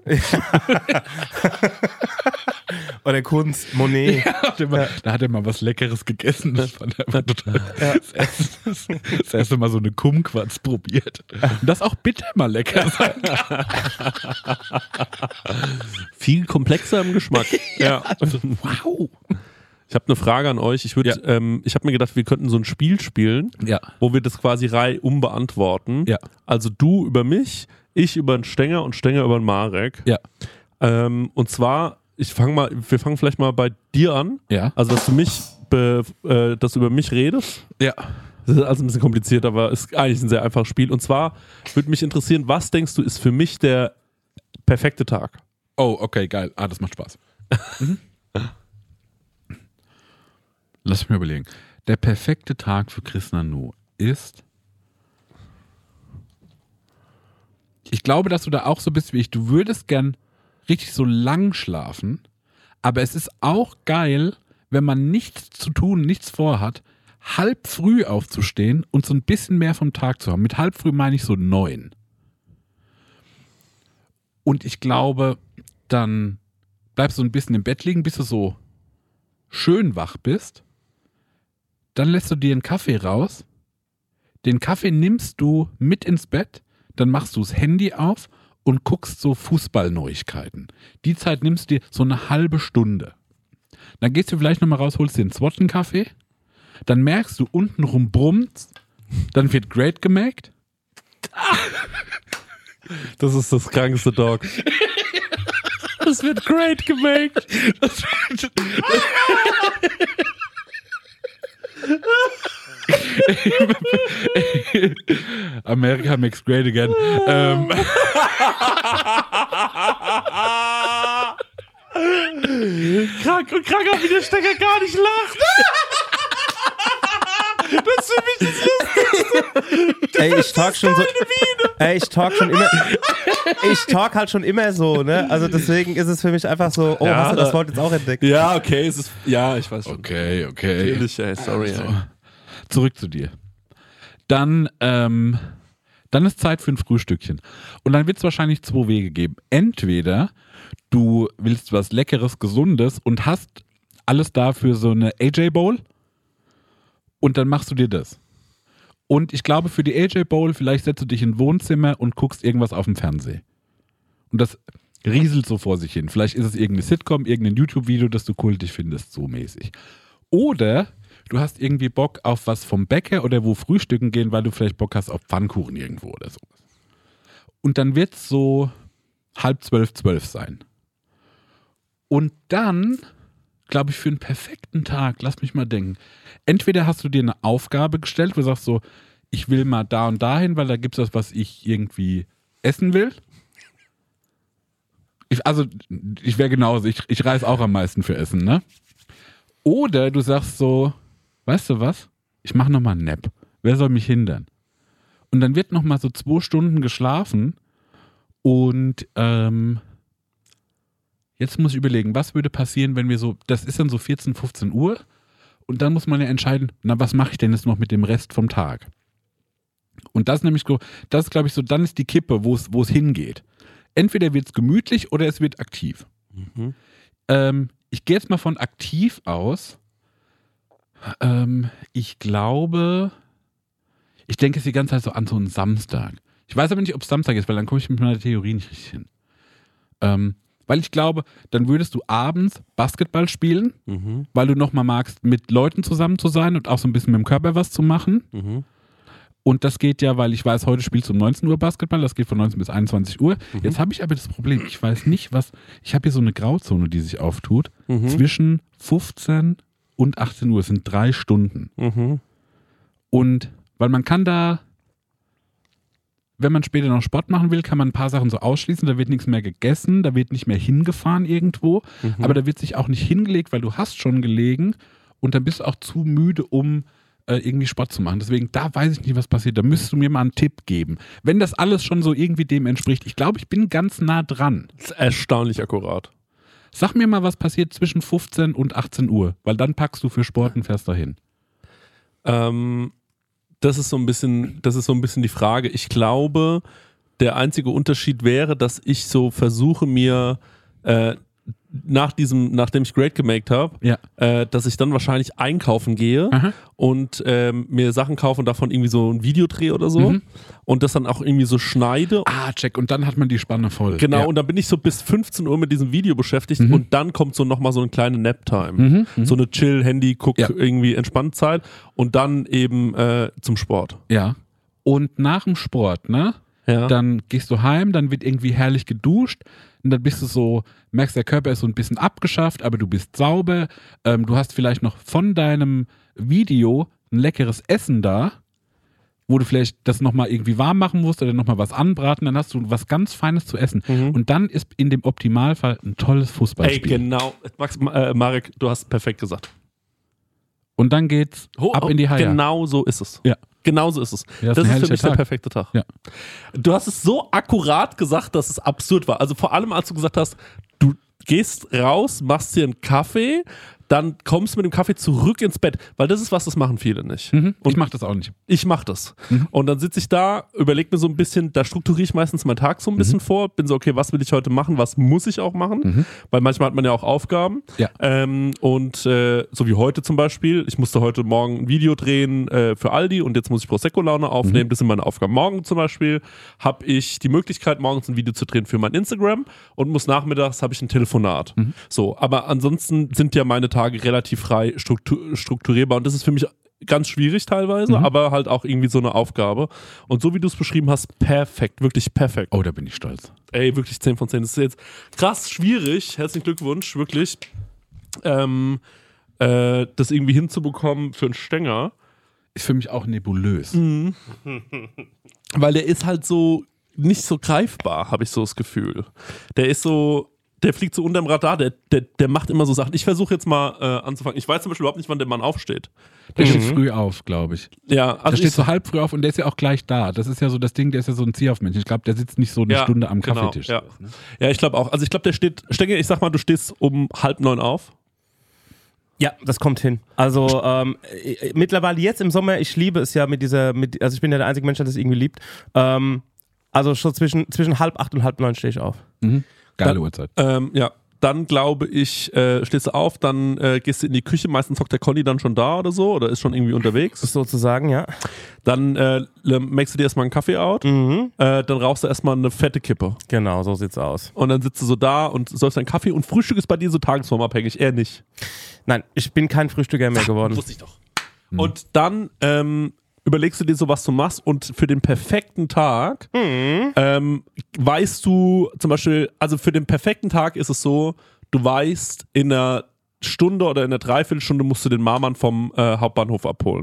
Oder Kunst, Monet. Da hat er mal- Da hat er mal was Leckeres gegessen. Das fand er immer total. Das, erste, das erste Mal so eine Kumquats probiert. Und das auch bitte mal lecker sein kann. viel komplexer im Geschmack. ja. Wow. Ich habe eine Frage an euch. Ich, würd, Ja. ähm, ich habe mir gedacht, wir könnten so ein Spiel spielen, Ja. wo wir das quasi reihum beantworten. Ja. Also du über mich, ich über den Stenger und Stenger über den Marek. Ja. Ähm, und zwar, ich fange mal, wir fangen vielleicht mal bei dir an. Ja. Also dass du mich, be, äh, dass du über mich redest. Ja. Das ist also ein bisschen kompliziert, aber ist eigentlich ein sehr einfaches Spiel. Und zwar würde mich interessieren, was denkst du, ist für mich der perfekte Tag? Oh, okay, geil. Ah, das macht Spaß. Mhm. Lass mich mal überlegen. Der perfekte Tag für Chris Nanu ist. Ich glaube, dass du da auch so bist wie ich. Du würdest gern richtig so lang schlafen, aber es ist auch geil, wenn man nichts zu tun, nichts vorhat, halb früh aufzustehen und so ein bisschen mehr vom Tag zu haben. Mit halb früh meine ich so neun. Und ich glaube, dann bleibst du ein bisschen im Bett liegen, bis du so schön wach bist. Dann lässt du dir einen Kaffee raus. Den Kaffee nimmst du mit ins Bett. Dann machst du das Handy auf und guckst so Fußballneuigkeiten. Die Zeit nimmst du dir so eine halbe Stunde. Dann gehst du vielleicht nochmal raus, holst dir einen Swattenkaffee. Dann merkst du, untenrum brummt. Dann wird Great gemaked. Das ist das krankste Dog. Das wird great gemaked. Das wird America makes great again. Ähm. Krank und krank, wie der Stecker gar nicht lacht. Das ist für mich das Lustigste. Ey, ich talk schon so. Ey, ich talk schon immer. Ich talk halt schon immer so, ne? Also deswegen ist es für mich einfach so, oh, Ja, hast du das da- Wort jetzt auch entdeckt? Ja, okay, es ist. Ja, ich weiß schon. Okay, okay. Natürlich, ey, sorry. So. Ey. Zurück zu dir. Dann, ähm, dann ist Zeit für ein Frühstückchen. Und dann wird es wahrscheinlich zwei Wege geben. Entweder du willst was Leckeres, Gesundes und hast alles da für so eine A J Bowl und dann machst du dir das. Und ich glaube, für die A J Bowl vielleicht setzt du dich in ein Wohnzimmer und guckst irgendwas auf dem Fernsehen. Und das rieselt so vor sich hin. Vielleicht ist es irgendeine Sitcom, irgendein YouTube-Video, das du kultig findest, so mäßig. Oder du hast irgendwie Bock auf was vom Bäcker oder wo frühstücken gehen, weil du vielleicht Bock hast auf Pfannkuchen irgendwo oder so. Und dann wird es so halb zwölf, zwölf sein. Und dann, glaube ich, für einen perfekten Tag, lass mich mal denken, entweder hast du dir eine Aufgabe gestellt, wo du sagst so, ich will mal da und dahin, weil da gibt es was, was ich irgendwie essen will. Ich, also, ich wäre genauso, ich, ich reise auch am meisten für Essen, ne? Oder du sagst so, weißt du was? Ich mache nochmal einen Nap. Wer soll mich hindern? Und dann wird nochmal so zwei Stunden geschlafen und ähm, jetzt muss ich überlegen, was würde passieren, wenn wir so, das ist dann so vierzehn, fünfzehn Uhr und dann muss man ja entscheiden, na, was mache ich denn jetzt noch mit dem Rest vom Tag? Und das ist nämlich so, das ist, glaube ich, so, dann ist die Kippe, wo es wo es hingeht. Entweder wird es gemütlich oder es wird aktiv. Mhm. Ähm, ich gehe jetzt mal von aktiv aus. Ähm, ich glaube, ich denke jetzt die ganze Zeit so an so einen Samstag. Ich weiß aber nicht, ob es Samstag ist, weil dann komme ich mit meiner Theorie nicht richtig hin. Ähm, weil ich glaube, dann würdest du abends Basketball spielen, Mhm. weil du nochmal magst, mit Leuten zusammen zu sein und auch so ein bisschen mit dem Körper was zu machen. Mhm. Und das geht ja, weil ich weiß, heute spielst du um neunzehn Uhr Basketball, das geht von neunzehn bis einundzwanzig Uhr. Mhm. Jetzt habe ich aber das Problem, ich weiß nicht, was, ich habe hier so eine Grauzone, die sich auftut, Mhm. zwischen fünfzehn und achtzehn Uhr, das sind drei Stunden. Mhm. Und weil man kann da, wenn man später noch Sport machen will, kann man ein paar Sachen so ausschließen, da wird nichts mehr gegessen, da wird nicht mehr hingefahren irgendwo, Mhm. aber da wird sich auch nicht hingelegt, weil du hast schon gelegen und dann bist du auch zu müde, um äh, irgendwie Sport zu machen. Deswegen, da weiß ich nicht, was passiert. Da müsstest du mir mal einen Tipp geben. Wenn das alles schon so irgendwie dem entspricht, ich glaube, ich bin ganz nah dran. Das ist erstaunlich akkurat. Sag mir mal, was passiert zwischen fünfzehn und achtzehn Uhr, weil dann packst du für Sport und fährst dahin. Ähm, das ist so ein bisschen, das ist so ein bisschen die Frage. Ich glaube, der einzige Unterschied wäre, dass ich so versuche mir äh, nach diesem, nachdem ich Great gemaked habe, Ja. äh, dass ich dann wahrscheinlich einkaufen gehe Aha. und ähm, mir Sachen kaufe und davon irgendwie so ein Video drehe oder so Mhm. und das dann auch irgendwie so schneide. Ah, check. Und dann hat man die Spanne voll. Genau, Ja. und dann bin ich so bis fünfzehn Uhr mit diesem Video beschäftigt Mhm. und dann kommt so nochmal so eine kleine Nap-Time. Mhm. Mhm. So eine Chill-Handy-Guck, Ja. irgendwie Entspannt-Zeit und dann eben äh, zum Sport. Ja. Und nach dem Sport, ne? Ja. Dann gehst du heim, dann wird irgendwie herrlich geduscht und dann bist du so, merkst, der Körper ist so ein bisschen abgeschafft, aber du bist sauber. Ähm, du hast vielleicht noch von deinem Video ein leckeres Essen da, wo du vielleicht das nochmal irgendwie warm machen musst oder nochmal was anbraten, dann hast du was ganz Feines zu essen. Mhm. Und dann ist in dem Optimalfall ein tolles Ey, Fußballspiel. genau. Max, äh, Marek, du hast perfekt gesagt. Und dann geht's Ho- ab in die Haie. Genau so ist es. Ja. Genau so ist es. Ja, ist das ein ist für herrlicher mich der Tag. perfekte Tag. Ja. Du hast es so akkurat gesagt, dass es absurd war. Also vor allem, als du gesagt hast, du gehst raus, machst dir einen Kaffee, dann kommst du mit dem Kaffee zurück ins Bett. Weil das ist was, das machen viele nicht. Mhm. Und Ich mach das auch nicht. ich mach das. Mhm. Und dann sitze ich da, überlege mir so ein bisschen, da strukturiere ich meistens meinen Tag so ein bisschen vor, bin so, okay, was will ich heute machen, was muss ich auch machen? Mhm. Weil manchmal hat man ja auch Aufgaben. Ja. Ähm, und äh, so wie heute zum Beispiel, ich musste heute Morgen ein Video drehen äh, für Aldi und jetzt muss ich Prosecco-Laune aufnehmen. Mhm. Das sind meine Aufgaben. Morgen zum Beispiel habe ich die Möglichkeit, morgens ein Video zu drehen für mein Instagram und muss nachmittags habe ich ein Telefonat. Mhm. So, aber ansonsten sind ja meine Tage relativ frei struktur strukturierbar und das ist für mich ganz schwierig teilweise, Mhm. aber halt auch irgendwie so eine Aufgabe. Und so wie du es beschrieben hast, perfekt, wirklich perfekt. Oh, da bin ich stolz. Ey, wirklich zehn von zehn. Das ist jetzt krass schwierig. Herzlichen Glückwunsch, wirklich. Ähm, äh, das irgendwie hinzubekommen für einen Stänger. Ist für mich auch nebulös. Mhm. Weil der ist halt so nicht so greifbar, habe ich so das Gefühl. Der ist so, der fliegt so unterm Radar, der, der, der macht immer so Sachen. Ich versuche jetzt mal äh, anzufangen. Ich weiß zum Beispiel überhaupt nicht, wann der Mann aufsteht. Der Mhm. steht früh auf, glaube ich. Ja, Der also steht ich, so halb früh auf und der ist ja auch gleich da. Das ist ja so das Ding, der ist ja so ein Ziehaufmensch. Ich glaube, der sitzt nicht so eine Ja, Stunde am genau, Kaffeetisch. ja. Ne? ja, ich glaube auch. Also ich glaube, der steht, Stenge, ich sag mal, du stehst um halb neun auf. Ja, das kommt hin. Also ähm, äh, mittlerweile jetzt im Sommer, ich liebe es ja mit dieser, mit, also ich bin ja der einzige Mensch, der das irgendwie liebt. Ähm, also schon zwischen, zwischen halb acht und halb neun stehe ich auf. Mhm. Geile Dann- Uhrzeit. Ähm, ja, dann glaube ich, äh, stehst du auf, dann äh, gehst du in die Küche, meistens hockt der Conny dann schon da oder so oder ist schon irgendwie unterwegs. Sozusagen, ja. Dann äh, makst du dir erstmal einen Kaffee out, Mhm. äh, dann rauchst du erstmal eine fette Kippe Genau, so sieht's aus. und dann sitzt du so da und säufst deinen Kaffee und Frühstück ist bei dir so tagesformabhängig, eher nicht. Nein, ich bin kein Frühstücker mehr geworden. Wusste ich doch. Und dann ähm, überlegst du dir so, was du machst und für den perfekten Tag ähm, weißt du zum Beispiel, also für den perfekten Tag ist es so, du weißt, in einer Stunde oder in einer Dreiviertelstunde musst du den Marmann vom äh, Hauptbahnhof abholen.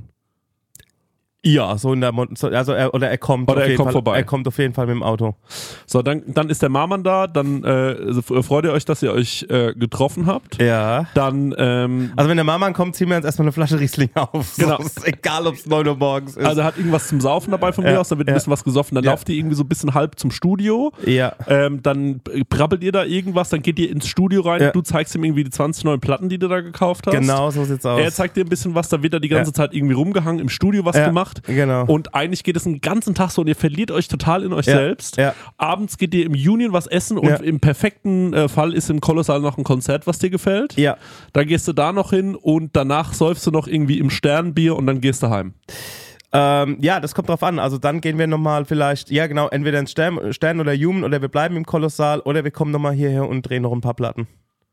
Ja, so in der Mon so, also er, oder er kommt Oder auf er jeden kommt Fall, vorbei. Er kommt auf jeden Fall mit dem Auto. So, dann, dann ist der Marmann da, dann äh, also freut ihr euch, dass ihr euch äh, getroffen habt. Ja. Dann, ähm, Also wenn der Mama kommt, ziehen wir uns erstmal eine Flasche Riesling auf. Genau. So, ist egal, ob es neun Uhr morgens ist. also er hat irgendwas zum Saufen dabei von mir Ja, aus, dann wird ein ja. bisschen was gesoffen, dann Ja. lauft ihr irgendwie so ein bisschen halb zum Studio. ja. Ähm, dann brabbelt ihr da irgendwas, dann geht ihr ins Studio rein, Ja. du zeigst ihm irgendwie die zwanzig neuen Platten, die du da gekauft hast. Genau, so sieht's aus. Er zeigt dir ein bisschen was, da wird er die ganze Ja. Zeit irgendwie rumgehangen, im Studio was Ja, gemacht. genau. Und eigentlich geht es den ganzen Tag so und ihr verliert euch total in euch Ja, selbst. ja. Abends geht ihr im Union was essen und Ja. im perfekten äh, Fall ist im Kolossal noch ein Konzert, was dir gefällt. Ja. Dann gehst du da noch hin und danach säufst du noch irgendwie im Sternbier und dann gehst du heim. Ähm, ja, das kommt drauf an. Also dann gehen wir nochmal vielleicht, ja genau, entweder ins Stern, Stern oder Human oder wir bleiben im Kolossal oder wir kommen nochmal hierher und drehen noch ein paar Platten.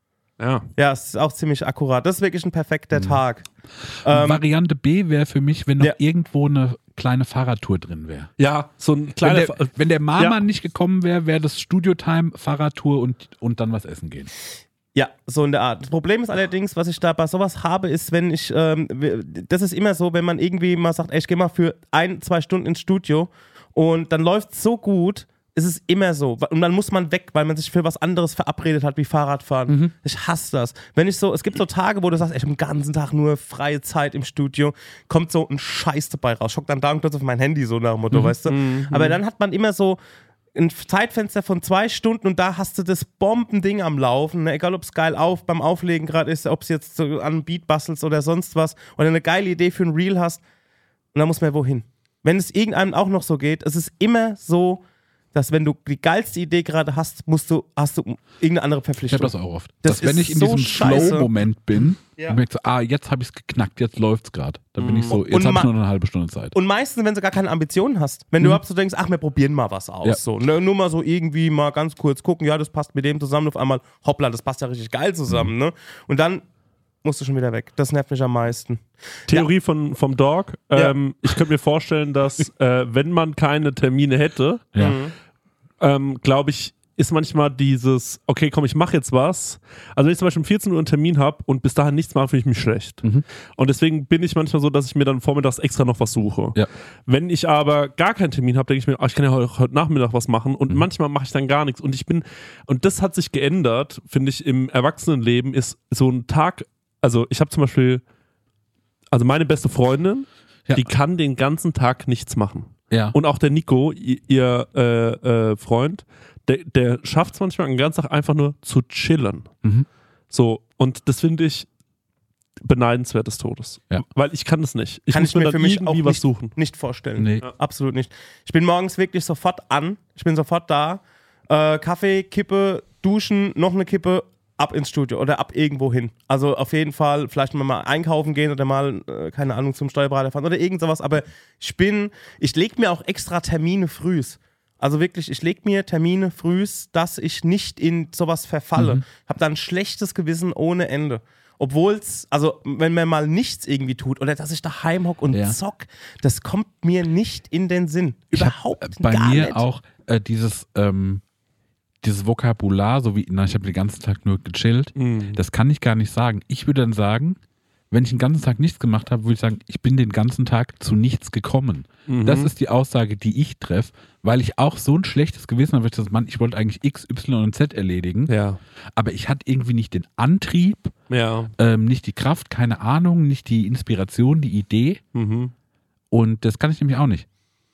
Ja. Ja, es ist auch ziemlich akkurat. Das ist wirklich ein perfekter mhm. Tag. Ähm, Variante B wäre für mich, wenn noch ja. irgendwo eine kleine Fahrradtour drin wäre. Ja, so ein kleiner... Wenn der, wenn der Mama ja. nicht gekommen wäre, wäre das Studio-Time, Fahrradtour und, und dann was essen gehen. Ja, so in der Art. Das Problem ist allerdings, was ich da bei sowas habe, ist, wenn ich, ähm, das ist immer so, wenn man irgendwie mal sagt, ey, ich gehe mal für ein, zwei Stunden ins Studio und dann läuft es so gut, ist es immer so. Und dann muss man weg, weil man sich für was anderes verabredet hat, wie Fahrradfahren. Mhm. Ich hasse das. Wenn ich so, es gibt so Tage, wo du sagst, ey, ich habe den ganzen Tag nur freie Zeit im Studio, kommt so ein Scheiß dabei raus. Schock dann da und kurz auf mein Handy, so nach dem Motto, mhm. weißt du. Mhm. Aber dann hat man immer so ein Zeitfenster von zwei Stunden und da hast du das Bombending am Laufen, ne? Egal ob es geil auf beim Auflegen gerade ist, ob es jetzt so an einem Beat bastelst oder sonst was oder eine geile Idee für ein Reel hast und dann muss man wohin. Wenn es irgendeinem auch noch so geht, es ist immer so, dass wenn du die geilste Idee gerade hast, musst du, hast du irgendeine andere Verpflichtung. Ich habe das auch oft. Das dass, wenn ich in so diesem Flow-Moment bin ja. und merke so, ah, jetzt habe ich es geknackt, jetzt läuft's gerade. Dann bin ich so, jetzt habe ich nur eine halbe Stunde Zeit. Und meistens, wenn du gar keine Ambitionen hast, wenn mhm. du überhaupt so denkst, ach, wir probieren mal was aus. Ja. So. Nur, nur mal so irgendwie mal ganz kurz gucken, ja, das passt mit dem zusammen, auf einmal, hoppla, das passt ja richtig geil zusammen. Mhm. Ne? Und dann musst du schon wieder weg. Das nervt mich am meisten. Theorie ja. von, vom Dog. Ähm, ja. Ich könnte mir vorstellen, dass äh, wenn man keine Termine hätte, ja. mhm. ähm, glaube ich, ist manchmal dieses, okay, komm, ich mache jetzt was. Also wenn ich zum Beispiel um vierzehn Uhr einen Termin habe und bis dahin nichts mache, finde ich mich schlecht. Mhm. Und deswegen bin ich manchmal so, dass ich mir dann vormittags extra noch was suche. Ja. Wenn ich aber gar keinen Termin habe, denke ich mir, oh, ich kann ja heute, heute Nachmittag was machen und mhm. manchmal mache ich dann gar nichts. Und ich bin, und das hat sich geändert, finde ich, im Erwachsenenleben ist so ein Tag, also ich habe zum Beispiel, also meine beste Freundin, ja. die kann den ganzen Tag nichts machen. Ja. Und auch der Nico, ihr äh, äh, Freund, der, der schafft es manchmal den ganzen Tag einfach nur zu chillen. Mhm. So, und das finde ich beneidenswert des Todes. Ja. Weil ich kann das nicht. Ich kann muss ich mir mir dann für mich irgendwie auch was nicht, suchen. nicht vorstellen. Nee. Ja, absolut nicht. Ich bin morgens wirklich sofort an, ich bin sofort da, äh, Kaffee, Kippe, duschen, noch eine Kippe, ab ins Studio oder ab irgendwo hin. Also auf jeden Fall vielleicht mal einkaufen gehen oder mal, äh, keine Ahnung, zum Steuerberater fahren oder irgend sowas. Aber ich bin, ich lege mir auch extra Termine frühs. Also wirklich, ich lege mir Termine frühs, dass ich nicht in sowas verfalle. Mhm. Hab dann ein schlechtes Gewissen ohne Ende. Obwohl es, also wenn man mal nichts irgendwie tut oder dass ich daheim hocke und ja. zock, das kommt mir nicht in den Sinn. Überhaupt ich hab, äh, gar Bei mir nicht. auch äh, dieses ähm, dieses Vokabular, so wie, na, ich habe den ganzen Tag nur gechillt, Mhm. das kann ich gar nicht sagen. Ich würde dann sagen, wenn ich den ganzen Tag nichts gemacht habe, würde ich sagen, ich bin den ganzen Tag zu nichts gekommen. Mhm. Das ist die Aussage, die ich treffe, weil ich auch so ein schlechtes Gewissen habe, weil ich das, Mann, ich wollte eigentlich X, Y und Z erledigen, Ja. aber ich hatte irgendwie nicht den Antrieb, Ja. ähm, nicht die Kraft, keine Ahnung, nicht die Inspiration, die Idee Mhm. und das kann ich nämlich auch nicht.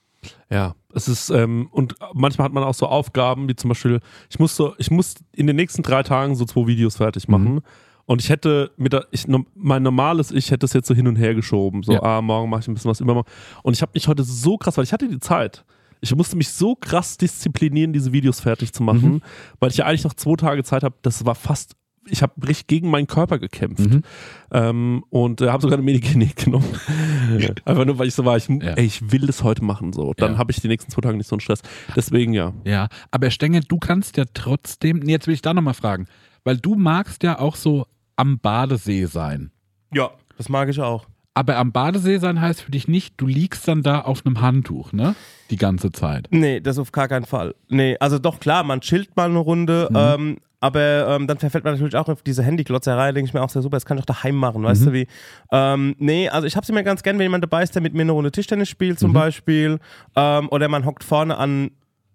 Ja, es ist, ähm, und manchmal hat man auch so Aufgaben, wie zum Beispiel, ich muss so, ich muss in den nächsten drei Tagen so zwei Videos fertig machen. Mhm. Und ich hätte mit der, ich, mein normales Ich hätte es jetzt so hin und her geschoben. So, Ja. ah, morgen mache ich ein bisschen was, übermorgen. Und ich habe mich heute so krass, weil ich hatte die Zeit. Ich musste mich so krass disziplinieren, diese Videos fertig zu machen, Mhm. weil ich ja eigentlich noch zwei Tage Zeit habe. Das war fast, ich habe richtig gegen meinen Körper gekämpft. Mhm. Ähm, und äh, habe sogar eine Medikinek genommen. Einfach nur, weil ich so war, ich, Ja. ey, ich will das heute machen. So. Dann Ja. habe ich die nächsten zwei Tage nicht so einen Stress. Deswegen ja. Ja, aber Stengel, du kannst ja trotzdem, nee, jetzt will ich da nochmal fragen, weil du magst ja auch so am Badesee sein. Ja, das mag ich auch. Aber am Badesee sein heißt für dich nicht, du liegst dann da auf einem Handtuch, ne? Die ganze Zeit. Nee, das auf gar keinen Fall. Nee, also doch klar, man chillt mal eine Runde, Mhm. ähm, aber ähm, dann verfällt man natürlich auch auf diese Handyglotzerei, denke ich mir auch sehr super, das kann ich auch daheim machen, weißt Mhm. du wie. Ähm, nee, also ich hab's immer ganz gern, wenn jemand dabei ist, der mit mir eine Runde Tischtennis spielt zum Mhm. Beispiel, ähm, oder man hockt vorne an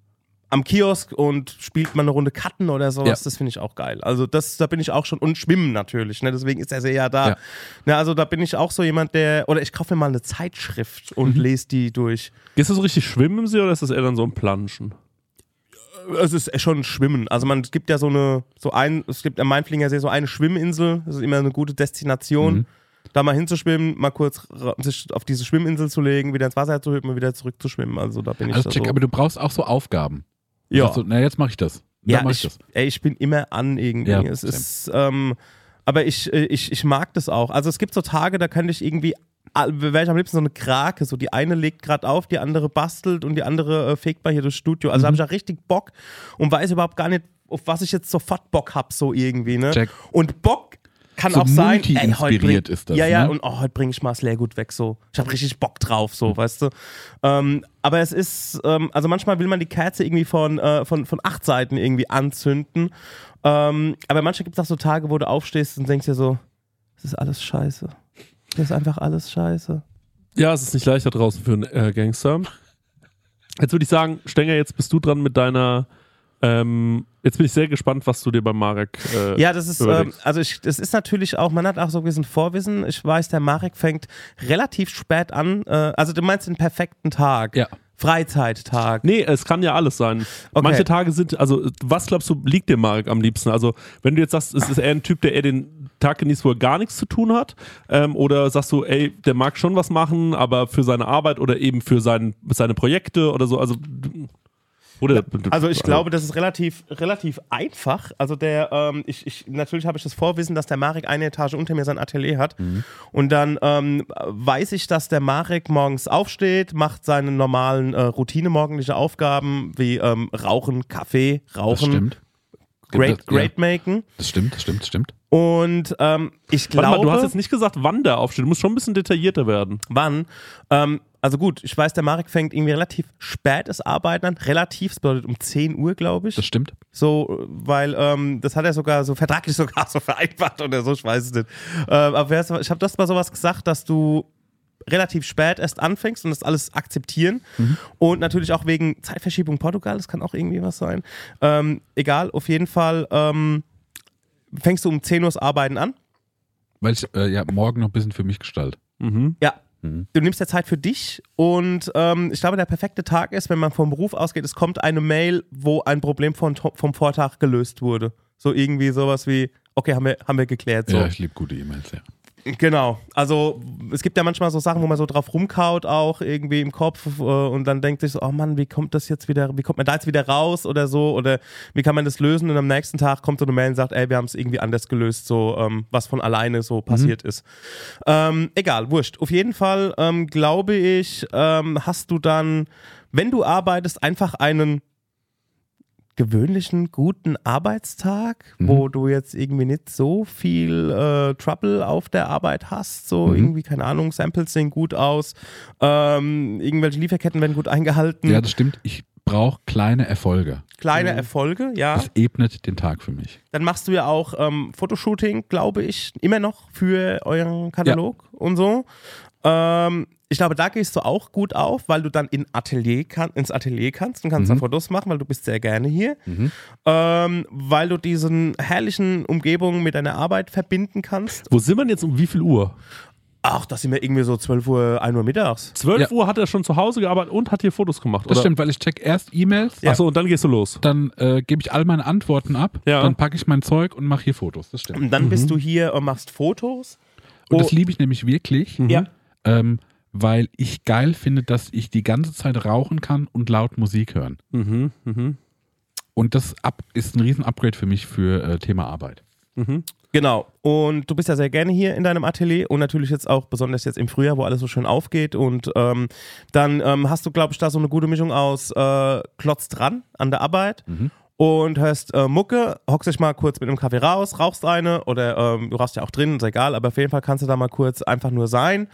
am Kiosk und spielt mal eine Runde Karten oder sowas, Ja. das finde ich auch geil. Also das, da bin ich auch schon, und Schwimmen natürlich, ne? Deswegen ist er sehr ja da. Ja. Ne, also da bin ich auch so jemand, der, oder ich kaufe mir mal eine Zeitschrift und Mhm. lese die durch. Gehst du so richtig schwimmen im See oder ist das eher dann so ein Planschen? Es ist schon Schwimmen. Also man, es gibt ja so eine, so ein, es gibt am Mainflinger See so eine Schwimminsel, das ist immer eine gute Destination. Mhm. Da mal hinzuschwimmen, mal kurz ra- sich auf diese Schwimminsel zu legen, wieder ins Wasser zu hüpfen und wieder zurück zu schwimmen. Also da bin ich Also da check, so. aber du brauchst auch so Aufgaben. Du Ja. sagst so, na, jetzt mache ich das. Dann Ja, mach ich ich, das. ey, ich bin immer an irgendwie. Ja, es same. ist, ähm, aber ich, äh, ich, ich mag das auch. Also es gibt so Tage, da könnte ich irgendwie, wäre ich am liebsten so eine Krake, so die eine legt gerade auf, die andere bastelt und die andere äh, fegt mal hier das Studio. Also da Mhm. habe ich auch richtig Bock und weiß überhaupt gar nicht, auf was ich jetzt sofort Bock hab, so irgendwie, ne? Check. Und Bock kann So auch sein, ey, heute multi-inspiriert bring, ist das, ja, ja, ne? und oh, heute bringe ich mal das Leergut weg, so. Ich habe richtig Bock drauf, so, weißt du. Ähm, aber es ist, ähm, also manchmal will man die Kerze irgendwie von, äh, von, von acht Seiten irgendwie anzünden. Ähm, aber manchmal gibt es auch so Tage, wo du aufstehst und denkst dir so, es ist alles scheiße. Das ist einfach alles scheiße. Ja, es ist nicht leichter draußen für einen äh, Gangster. Jetzt würde ich sagen, Stenger, jetzt bist du dran mit deiner. Ähm, jetzt bin ich sehr gespannt, was du dir beim Marek. Äh, Ja, das ist, ähm, überlegst. also ich, das ist natürlich auch, man hat auch so ein bisschen Vorwissen. Ich weiß, der Marek fängt relativ spät an. Äh, also du meinst den perfekten Tag. Ja. Freizeittag. Nee, es kann ja alles sein. Okay. Manche Tage sind, also was glaubst du, liegt dem Marek am liebsten? Also wenn du jetzt sagst, es ist eher ein Typ, der eher den Tag genießt, wo er gar nichts zu tun hat, ähm, oder sagst du, ey, der mag schon was machen, aber für seine Arbeit oder eben für sein, seine Projekte oder so, also oder, Also ich glaube, das ist relativ, relativ einfach. Also der, ähm, ich, ich, natürlich habe ich das Vorwissen, dass der Marek eine Etage unter mir sein Atelier hat. Mhm. Und dann ähm, weiß ich, dass der Marek morgens aufsteht, macht seine normalen äh, Routine-morgendliche Aufgaben wie ähm, Rauchen, Kaffee, Das Rauchen, stimmt. Great, Das- great ja, maken. das stimmt, das stimmt, das stimmt. Und ähm, ich Warte glaube, mal, du hast jetzt nicht gesagt, wann der aufsteht. Du musst schon ein bisschen detaillierter werden. wann. Ähm, also gut, ich weiß, der Marek fängt irgendwie relativ spät das Arbeiten an. Relativ, das bedeutet um zehn Uhr, glaube ich. Das stimmt. So, weil ähm, das hat er sogar so vertraglich sogar so vereinbart oder so, ich weiß es nicht. Ähm, aber wer- ich habe das mal sowas gesagt, dass du relativ spät erst anfängst und das alles akzeptieren. Mhm. Und natürlich auch wegen Zeitverschiebung Portugal, das kann auch irgendwie was sein. Ähm, egal, auf jeden Fall ähm, fängst du um zehn Uhr das Arbeiten an. Weil ich äh, ja morgen noch ein bisschen für mich gestalte. Mhm. Ja. Mhm. Du nimmst ja Zeit für dich und ähm, ich glaube, der perfekte Tag ist, wenn man vom Beruf ausgeht, es kommt eine Mail, wo ein Problem von, vom Vortag gelöst wurde. So irgendwie sowas wie, okay, haben wir, haben wir geklärt. So. Ja, ich liebe gute E-Mails, ja. Genau, also es gibt ja manchmal so Sachen, wo man so drauf rumkaut auch irgendwie im Kopf äh, und dann denkt sich so, oh Mann, wie kommt das jetzt wieder, wie kommt man da jetzt wieder raus oder so oder wie kann man das lösen und am nächsten Tag kommt so eine Mail und sagt, ey, wir haben es irgendwie anders gelöst, so ähm, was von alleine so passiert ist. Ähm, egal, wurscht. Auf jeden Fall ähm, glaube ich, ähm, hast du dann, wenn du arbeitest, einfach einen gewöhnlichen, guten Arbeitstag, Mhm. wo du jetzt irgendwie nicht so viel äh, Trouble auf der Arbeit hast, so Mhm. irgendwie, keine Ahnung, Samples sehen gut aus, ähm, irgendwelche Lieferketten werden gut eingehalten, Ja, das stimmt. Ich brauche kleine Erfolge. kleine Erfolge, ja. Das ebnet den Tag für mich. Dann machst du ja auch ähm, Fotoshooting, glaube ich, immer noch für euren Katalog und so. Ähm, ich glaube, da gehst du auch gut auf, weil du dann in Atelier kann, ins Atelier kannst und kannst Mhm. da Fotos machen, weil du bist sehr gerne hier. Mhm. Ähm, weil du diesen herrlichen Umgebungen mit deiner Arbeit verbinden kannst. Wo sind wir denn jetzt um wie viel Uhr? Ach, das sind wir irgendwie so zwölf Uhr, ein Uhr mittags. zwölf Ja. Uhr hat er schon zu Hause gearbeitet und hat hier Fotos gemacht, Das oder? stimmt, weil ich check erst E-Mails, Ja. Achso, und dann gehst du los. dann äh, gebe ich all meine Antworten ab, Ja. dann packe ich mein Zeug und mache hier Fotos. Das stimmt. Und dann bist du hier und machst Fotos. Und Oh. das liebe ich nämlich wirklich, Ja. ähm, weil ich geil finde, dass ich die ganze Zeit rauchen kann und laut Musik hören. Mhm, mhm, Und das ab, ist ein riesen Upgrade für mich für äh, Thema Arbeit. mhm. Genau. Und du bist ja sehr gerne hier in deinem Atelier und natürlich jetzt auch besonders jetzt im Frühjahr, wo alles so schön aufgeht. Und ähm, dann ähm, hast du, glaube ich, da so eine gute Mischung aus äh, Klotz dran an der Arbeit Mhm. und hörst äh, Mucke, hockst dich mal kurz mit einem Kaffee raus, rauchst eine oder ähm, du rauchst ja auch drin, ist egal, aber auf jeden Fall kannst du da mal kurz einfach nur sein.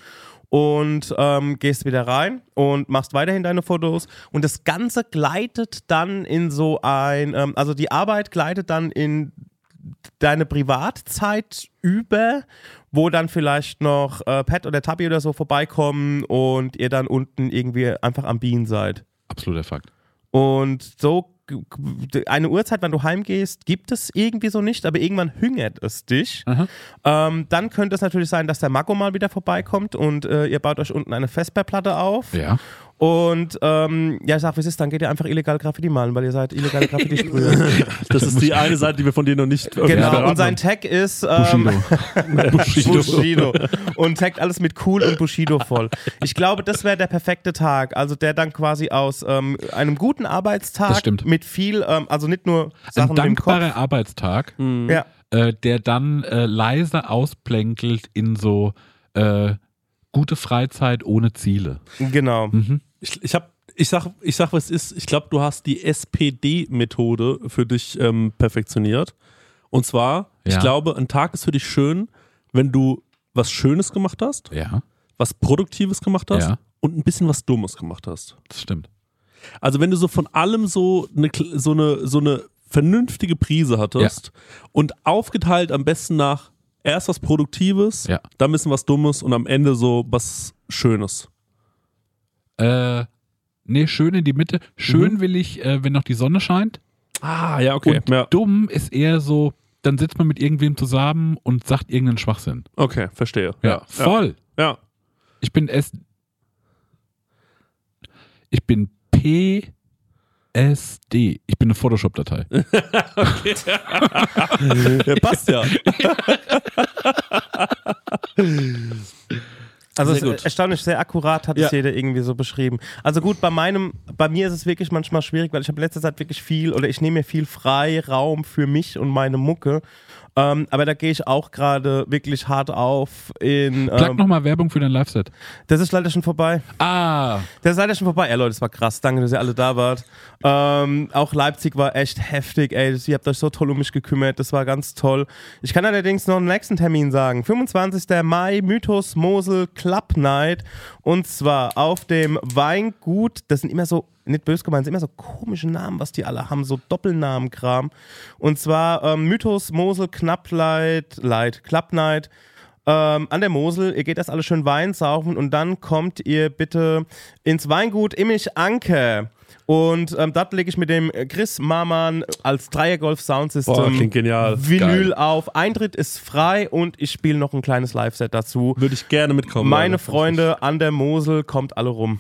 Und ähm, gehst wieder rein und machst weiterhin deine Fotos. Und das Ganze gleitet dann in so ein, ähm, also die Arbeit gleitet dann in deine Privatzeit über, wo dann vielleicht noch äh, Pat oder Tabi oder so vorbeikommen und ihr dann unten irgendwie einfach am Bienen seid. Absoluter Fakt. Und so g- eine Uhrzeit, wann du heimgehst, gibt es irgendwie so nicht, aber irgendwann hungert es dich. Aha. Ähm, dann könnte es natürlich sein, dass der Marco mal wieder vorbeikommt und äh, ihr baut euch unten eine Vesperplatte auf. Ja. Und ähm, ja, ich sag, wie es ist, dann geht ihr einfach illegal Graffiti malen, weil ihr seid illegale Graffiti-Sprüher. Das ist die eine Seite, die wir von dir noch nicht Genau, verraten und sein haben. Tag ist ähm, Bushido. Bushido. Und taggt alles mit cool und Bushido voll. Ich glaube, das wäre der perfekte Tag. Also der dann quasi aus ähm, einem guten Das Arbeitstag stimmt. mit viel, ähm, also nicht nur Ein Sachen im Kopf. dankbarer Arbeitstag, Ja. äh, der dann äh, leise ausplänkelt in so äh, gute Freizeit ohne Ziele. Genau. Mhm. Ich, ich habe Ich sag, ich sag, was ist, ich glaube, du hast die S P D-Methode für dich ähm, perfektioniert. Und zwar, Ja. ich glaube, ein Tag ist für dich schön, wenn du was Schönes gemacht hast, Ja, was Produktives gemacht hast Ja. und ein bisschen was Dummes gemacht hast. das stimmt. Also wenn du so von allem so eine, so eine, so eine vernünftige Prise hattest und aufgeteilt am besten nach erst was Produktives, Ja. dann ein bisschen was Dummes und am Ende so was Schönes. Äh, nee, schön in die Mitte. Schön will ich, äh, wenn noch die Sonne scheint. Ah, ja, okay. Und Ja. dumm ist eher so, dann sitzt man mit irgendwem zusammen und sagt irgendeinen Schwachsinn. Okay, verstehe. Ja, voll. Ja. Ich bin S. Ich bin P S D. Ich bin eine Photoshop-Datei. ja passt ja. Also Sehr es gut. ist erstaunlich sehr akkurat hat es Ja. jeder irgendwie so beschrieben. Also gut, bei meinem, bei mir ist es wirklich manchmal schwierig, weil ich habe in letzter Zeit wirklich viel oder ich nehme mir viel Freiraum für mich und meine Mucke. Ähm, aber da gehe ich auch gerade wirklich hart auf in. Sag Ähm, nochmal Werbung für dein Live-Set. das ist leider schon vorbei. Ah, Das ist leider schon vorbei. Ja, Leute, das war krass. Danke, dass ihr alle da wart. Ähm, auch Leipzig war echt heftig, ey. Ihr habt euch so toll um mich gekümmert. Das war ganz toll. Ich kann allerdings noch einen nächsten Termin sagen. fünfundzwanzigster Mai, Mythos Mosel Club Night. Und zwar auf dem Weingut. Das sind immer so, nicht böse gemeint, sind immer so komische Namen, was die alle haben. So Doppelnamenkram. Und zwar ähm, Mythos Mosel Club Night, Light, Club Night. Ähm, an der Mosel, ihr geht erst alle schön Wein saufen und dann kommt ihr bitte ins Weingut Immich Anke. Und ähm, dort lege ich mit dem Chris Marman als Dreiergolf Soundsystem Boah, klingt genial. Vinyl Geil. auf. Eintritt ist frei und ich spiele noch ein kleines Live-Set dazu. Würde ich gerne mitkommen. Meine Leute. Freunde an der Mosel, kommt alle rum.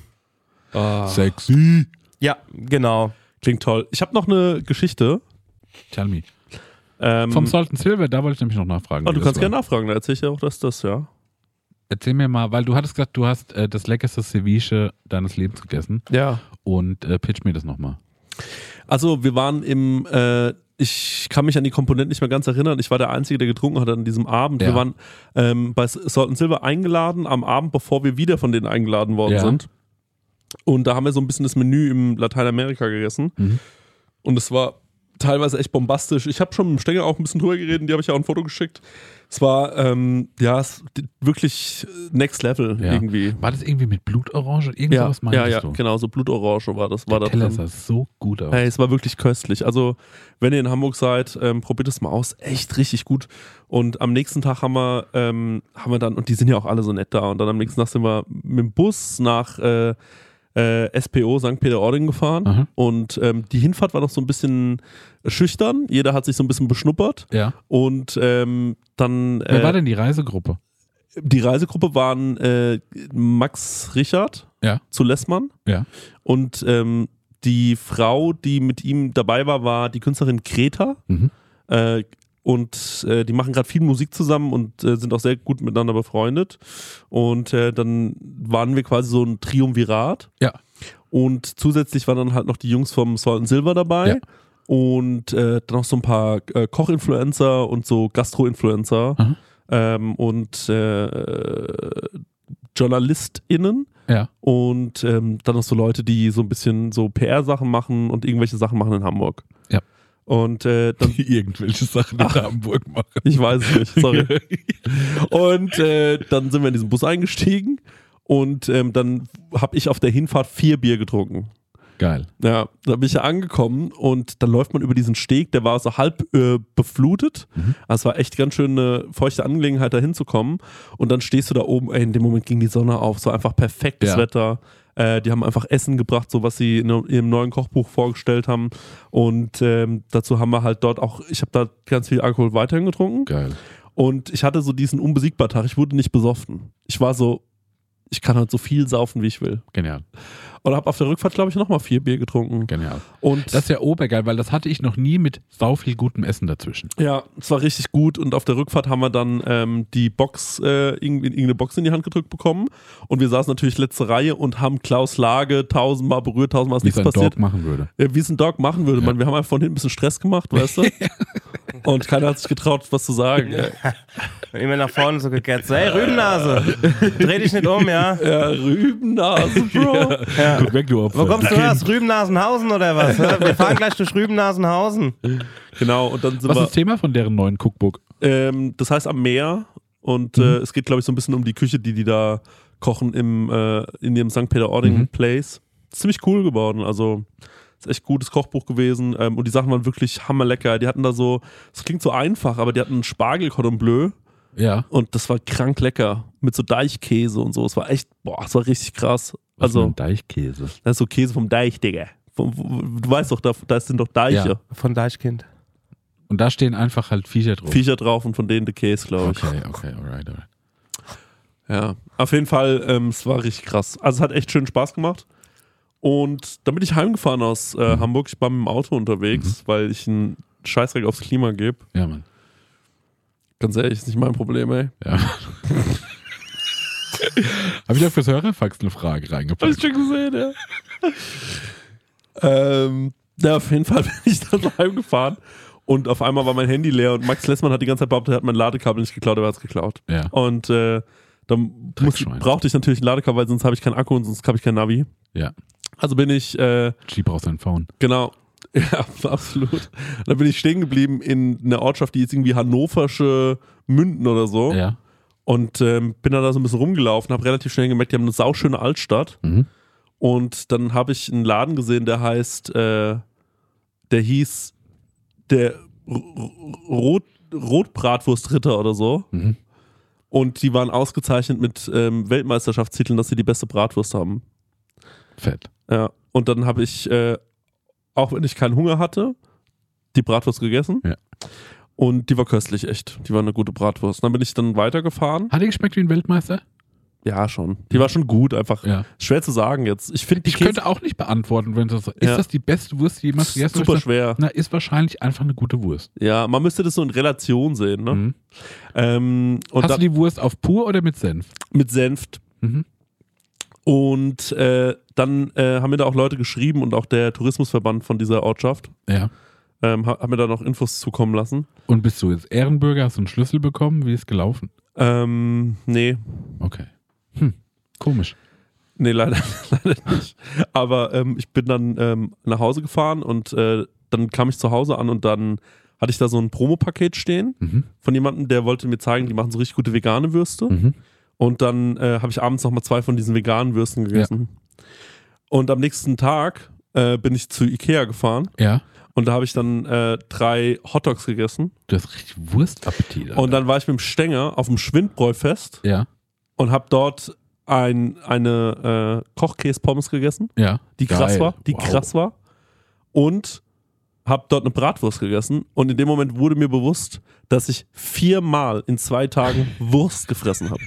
Ah, sexy. Ja, genau. klingt toll. Ich habe noch eine Geschichte. Tell me. Ähm, Vom Salt and Silver, da wollte ich nämlich noch nachfragen. oh, wie du das kannst war. gerne nachfragen, da erzähle ich ja auch, dass das, ja. Erzähl mir mal, weil du hattest gesagt, du hast äh, das leckerste Ceviche deines Lebens gegessen Ja. und äh, pitch mir das nochmal. Also wir waren im, äh, ich kann mich an die Komponenten nicht mehr ganz erinnern, ich war der Einzige, der getrunken hat an diesem Abend. Ja. Wir waren ähm, bei Salt and Silver eingeladen, am Abend, bevor wir wieder von denen eingeladen worden Ja. sind. Und da haben wir so ein bisschen das Menü im Lateinamerika gegessen. Mhm. Und es war teilweise echt bombastisch. Ich habe schon mit dem Stängel auch ein bisschen drüber geredet, die habe ich ja auch ein Foto geschickt. Es war, ähm, ja, es, wirklich next level Ja. irgendwie. War das irgendwie mit Blutorange? Irgend Ja, sowas ja, meintest ja, du? genau, so Blutorange war das. War Der da Teller drin. sah so gut aus. Hey, es war wirklich köstlich. Also, wenn ihr in Hamburg seid, ähm, probiert es mal aus. Echt richtig gut. Und am nächsten Tag haben wir, ähm, haben wir dann, und die sind ja auch alle so nett da, und dann am nächsten Tag sind wir mit dem Bus nach äh, äh, S P O Sankt Peter-Ording gefahren. Aha. Und ähm, die Hinfahrt war noch so ein bisschen schüchtern. Jeder hat sich so ein bisschen beschnuppert. Ja. Und ähm, dann. Wer Äh, war denn die Reisegruppe? die Reisegruppe waren äh, Max Richard Ja. zu Lessmann. Ja. Und ähm, die Frau, die mit ihm dabei war, war die Künstlerin Greta. Mhm. Äh, und äh, die machen gerade viel Musik zusammen und äh, sind auch sehr gut miteinander befreundet. Und äh, dann waren wir quasi so ein Triumvirat. Ja. Und zusätzlich waren dann halt noch die Jungs vom Salt and Silver dabei. Ja. Und äh, dann noch so ein paar äh, Koch-Influencer und so Gastro-Influencer. Aha. Ähm, und äh, JournalistInnen. Ja. Und ähm, dann noch so Leute, die so ein bisschen so P R-Sachen machen und irgendwelche Sachen machen in Hamburg. Ja. Und äh, dann, Irgendwelche Sachen in Hamburg machen. ich weiß es nicht, sorry. Und äh, dann sind wir in diesen Bus eingestiegen und ähm, dann habe ich auf der Hinfahrt vier Bier getrunken. Geil. Ja, da bin ich ja angekommen und dann läuft man über diesen Steg, der war so halb äh, beflutet. Mhm. Also es war echt ganz schön eine feuchte Angelegenheit, da hinzukommen. Und dann stehst du da oben, ey, in dem Moment ging die Sonne auf, so einfach perfektes Ja. Wetter. Äh, die haben einfach Essen gebracht, so was sie in ihrem neuen Kochbuch vorgestellt haben. Und ähm, dazu haben wir halt dort auch, ich habe da ganz viel Alkohol weiterhin getrunken. Geil. Und ich hatte so diesen Unbesiegbar-Tag, ich wurde nicht besoffen. Ich war so, ich kann halt so viel saufen, wie ich will. Genial. Und habe auf der Rückfahrt, glaube ich, nochmal vier Bier getrunken. Genial. Und Das ist ja obergeil, weil das hatte ich noch nie mit sau viel gutem Essen dazwischen. ja, es war richtig gut. Und auf der Rückfahrt haben wir dann ähm, die Box, äh, irgendwie- irgendeine Box in die Hand gedrückt bekommen. Und wir saßen natürlich letzte Reihe und haben Klaus Lage tausendmal berührt, tausendmal ist Wie es nichts ein passiert. Dog machen würde. Ja, wie es ein Dog machen würde. Ja. Man, wir haben einfach von hinten ein bisschen Stress gemacht, weißt du? Und keiner hat sich getraut, was zu sagen. ey. Und immer nach vorne so geketzt. Hey, Rübennase, dreh dich nicht um, ja? Ja, Rübennase, Bro. Ja. Guck weg, du Opfer. Wo kommst du her? Aus Rübennasenhausen oder was? Wir fahren gleich durch Rübennasenhausen. Genau, und dann sind Was wir. ist das Thema von deren neuen Cookbook? Ähm, das heißt am Meer und Mhm. äh, es geht, glaube ich, so ein bisschen um die Küche, die die da kochen im, äh, in dem Sankt Peter-Ording Mhm. Place. Ziemlich cool geworden, also ist echt gutes Kochbuch gewesen ähm, und die Sachen waren wirklich hammerlecker. Die hatten da so, das klingt so einfach, aber die hatten Spargel Cordon Bleu Ja. und das war krank lecker mit so Deichkäse und so. Es war echt, boah, es war richtig krass. Was Also, für ein Deichkäse. das ist so Käse vom Deich, Digga. Vom, du weißt doch, da, da sind doch Deiche, Ja. Von Deichkind. Und da stehen einfach halt Viecher drauf. Viecher drauf und von denen der Käse, glaube ich. Okay, okay, alright, alright. Ja, auf jeden Fall, ähm, es war richtig krass. Also es hat echt schön Spaß gemacht. Und dann bin ich heimgefahren aus äh, Mhm. Hamburg. Ich war mit dem Auto unterwegs, weil ich einen Scheißdreck aufs Klima gebe. Ja, Mann. Ganz ehrlich, ist nicht mein Problem, ey. Ja. Habe ich auch fürs Hörerfax eine Frage Hast reingepackt? du schon gesehen, ja. ähm, ja, auf jeden Fall bin ich dann heimgefahren. Und auf einmal war mein Handy leer und Max Lessmann hat die ganze Zeit behauptet, er hat mein Ladekabel nicht geklaut, aber er hat es geklaut. Ja. Und äh, dann muss, Dreckschwein. brauchte ich natürlich ein Ladekabel, weil sonst habe ich keinen Akku und sonst habe ich kein Navi. Ja. Also bin ich, äh, G braucht sein Phone. genau, ja, absolut. Dann bin ich stehen geblieben in einer Ortschaft, die ist irgendwie hannoversche Münden oder so. Ja. Und ähm, bin dann da so ein bisschen rumgelaufen, habe relativ schnell gemerkt, die haben eine sauschöne Altstadt. Mhm. Und dann habe ich einen Laden gesehen, der heißt, äh, der hieß der Rot, Rotbratwurstritter oder so. Mhm. Und die waren ausgezeichnet mit ähm, Weltmeisterschaftstiteln, dass sie die beste Bratwurst haben. Fett. Ja. Und dann habe ich, äh, auch wenn ich keinen Hunger hatte, die Bratwurst gegessen. Ja. Und die war köstlich, echt. Die war eine gute Bratwurst. Dann bin ich dann weitergefahren. Hat die geschmeckt wie ein Weltmeister? Ja, schon. Die war schon gut, einfach. Ja. Schwer zu sagen jetzt. Ich finde die Ich Käse könnte auch nicht beantworten, wenn das so ist. Ja. Das die beste Wurst, die jemals gegessen super hast? schwer. Na, ist wahrscheinlich einfach eine gute Wurst. Ja, man müsste das so in Relation sehen, ne? Mhm. Ähm, und Hast dann du die Wurst auf pur oder mit Senf? mit Senft. Mhm. Und äh, dann äh, haben mir da auch Leute geschrieben und auch der Tourismusverband von dieser Ortschaft Ja. ähm, hat, hat mir da noch Infos zukommen lassen. Und bist du jetzt Ehrenbürger? Hast du einen Schlüssel bekommen? Wie ist gelaufen? Ähm, nee, Okay. Hm. Komisch. nee, leider, leider nicht. Aber ähm, ich bin dann ähm, nach Hause gefahren und äh, dann kam ich zu Hause an und dann hatte ich da so ein Promopaket stehen Mhm. von jemandem, der wollte mir zeigen, die machen so richtig gute vegane Würste. Mhm. Und dann äh, habe ich abends nochmal zwei von diesen veganen Würsten gegessen. Und am nächsten Tag äh, bin ich zu Ikea gefahren Ja. und da habe ich dann äh, drei Hotdogs gegessen. Du hast richtig Wurstappetit. Alter. Und dann war ich mit dem Stenger auf dem Schwindbräu-Fest Ja. und habe dort ein, eine äh, Kochkäse-Pommes gegessen, Ja. die krass Geil. war, die Wow. krass war. Und habe dort eine Bratwurst gegessen. Und in dem Moment wurde mir bewusst, dass ich viermal in zwei Tagen Wurst gefressen habe.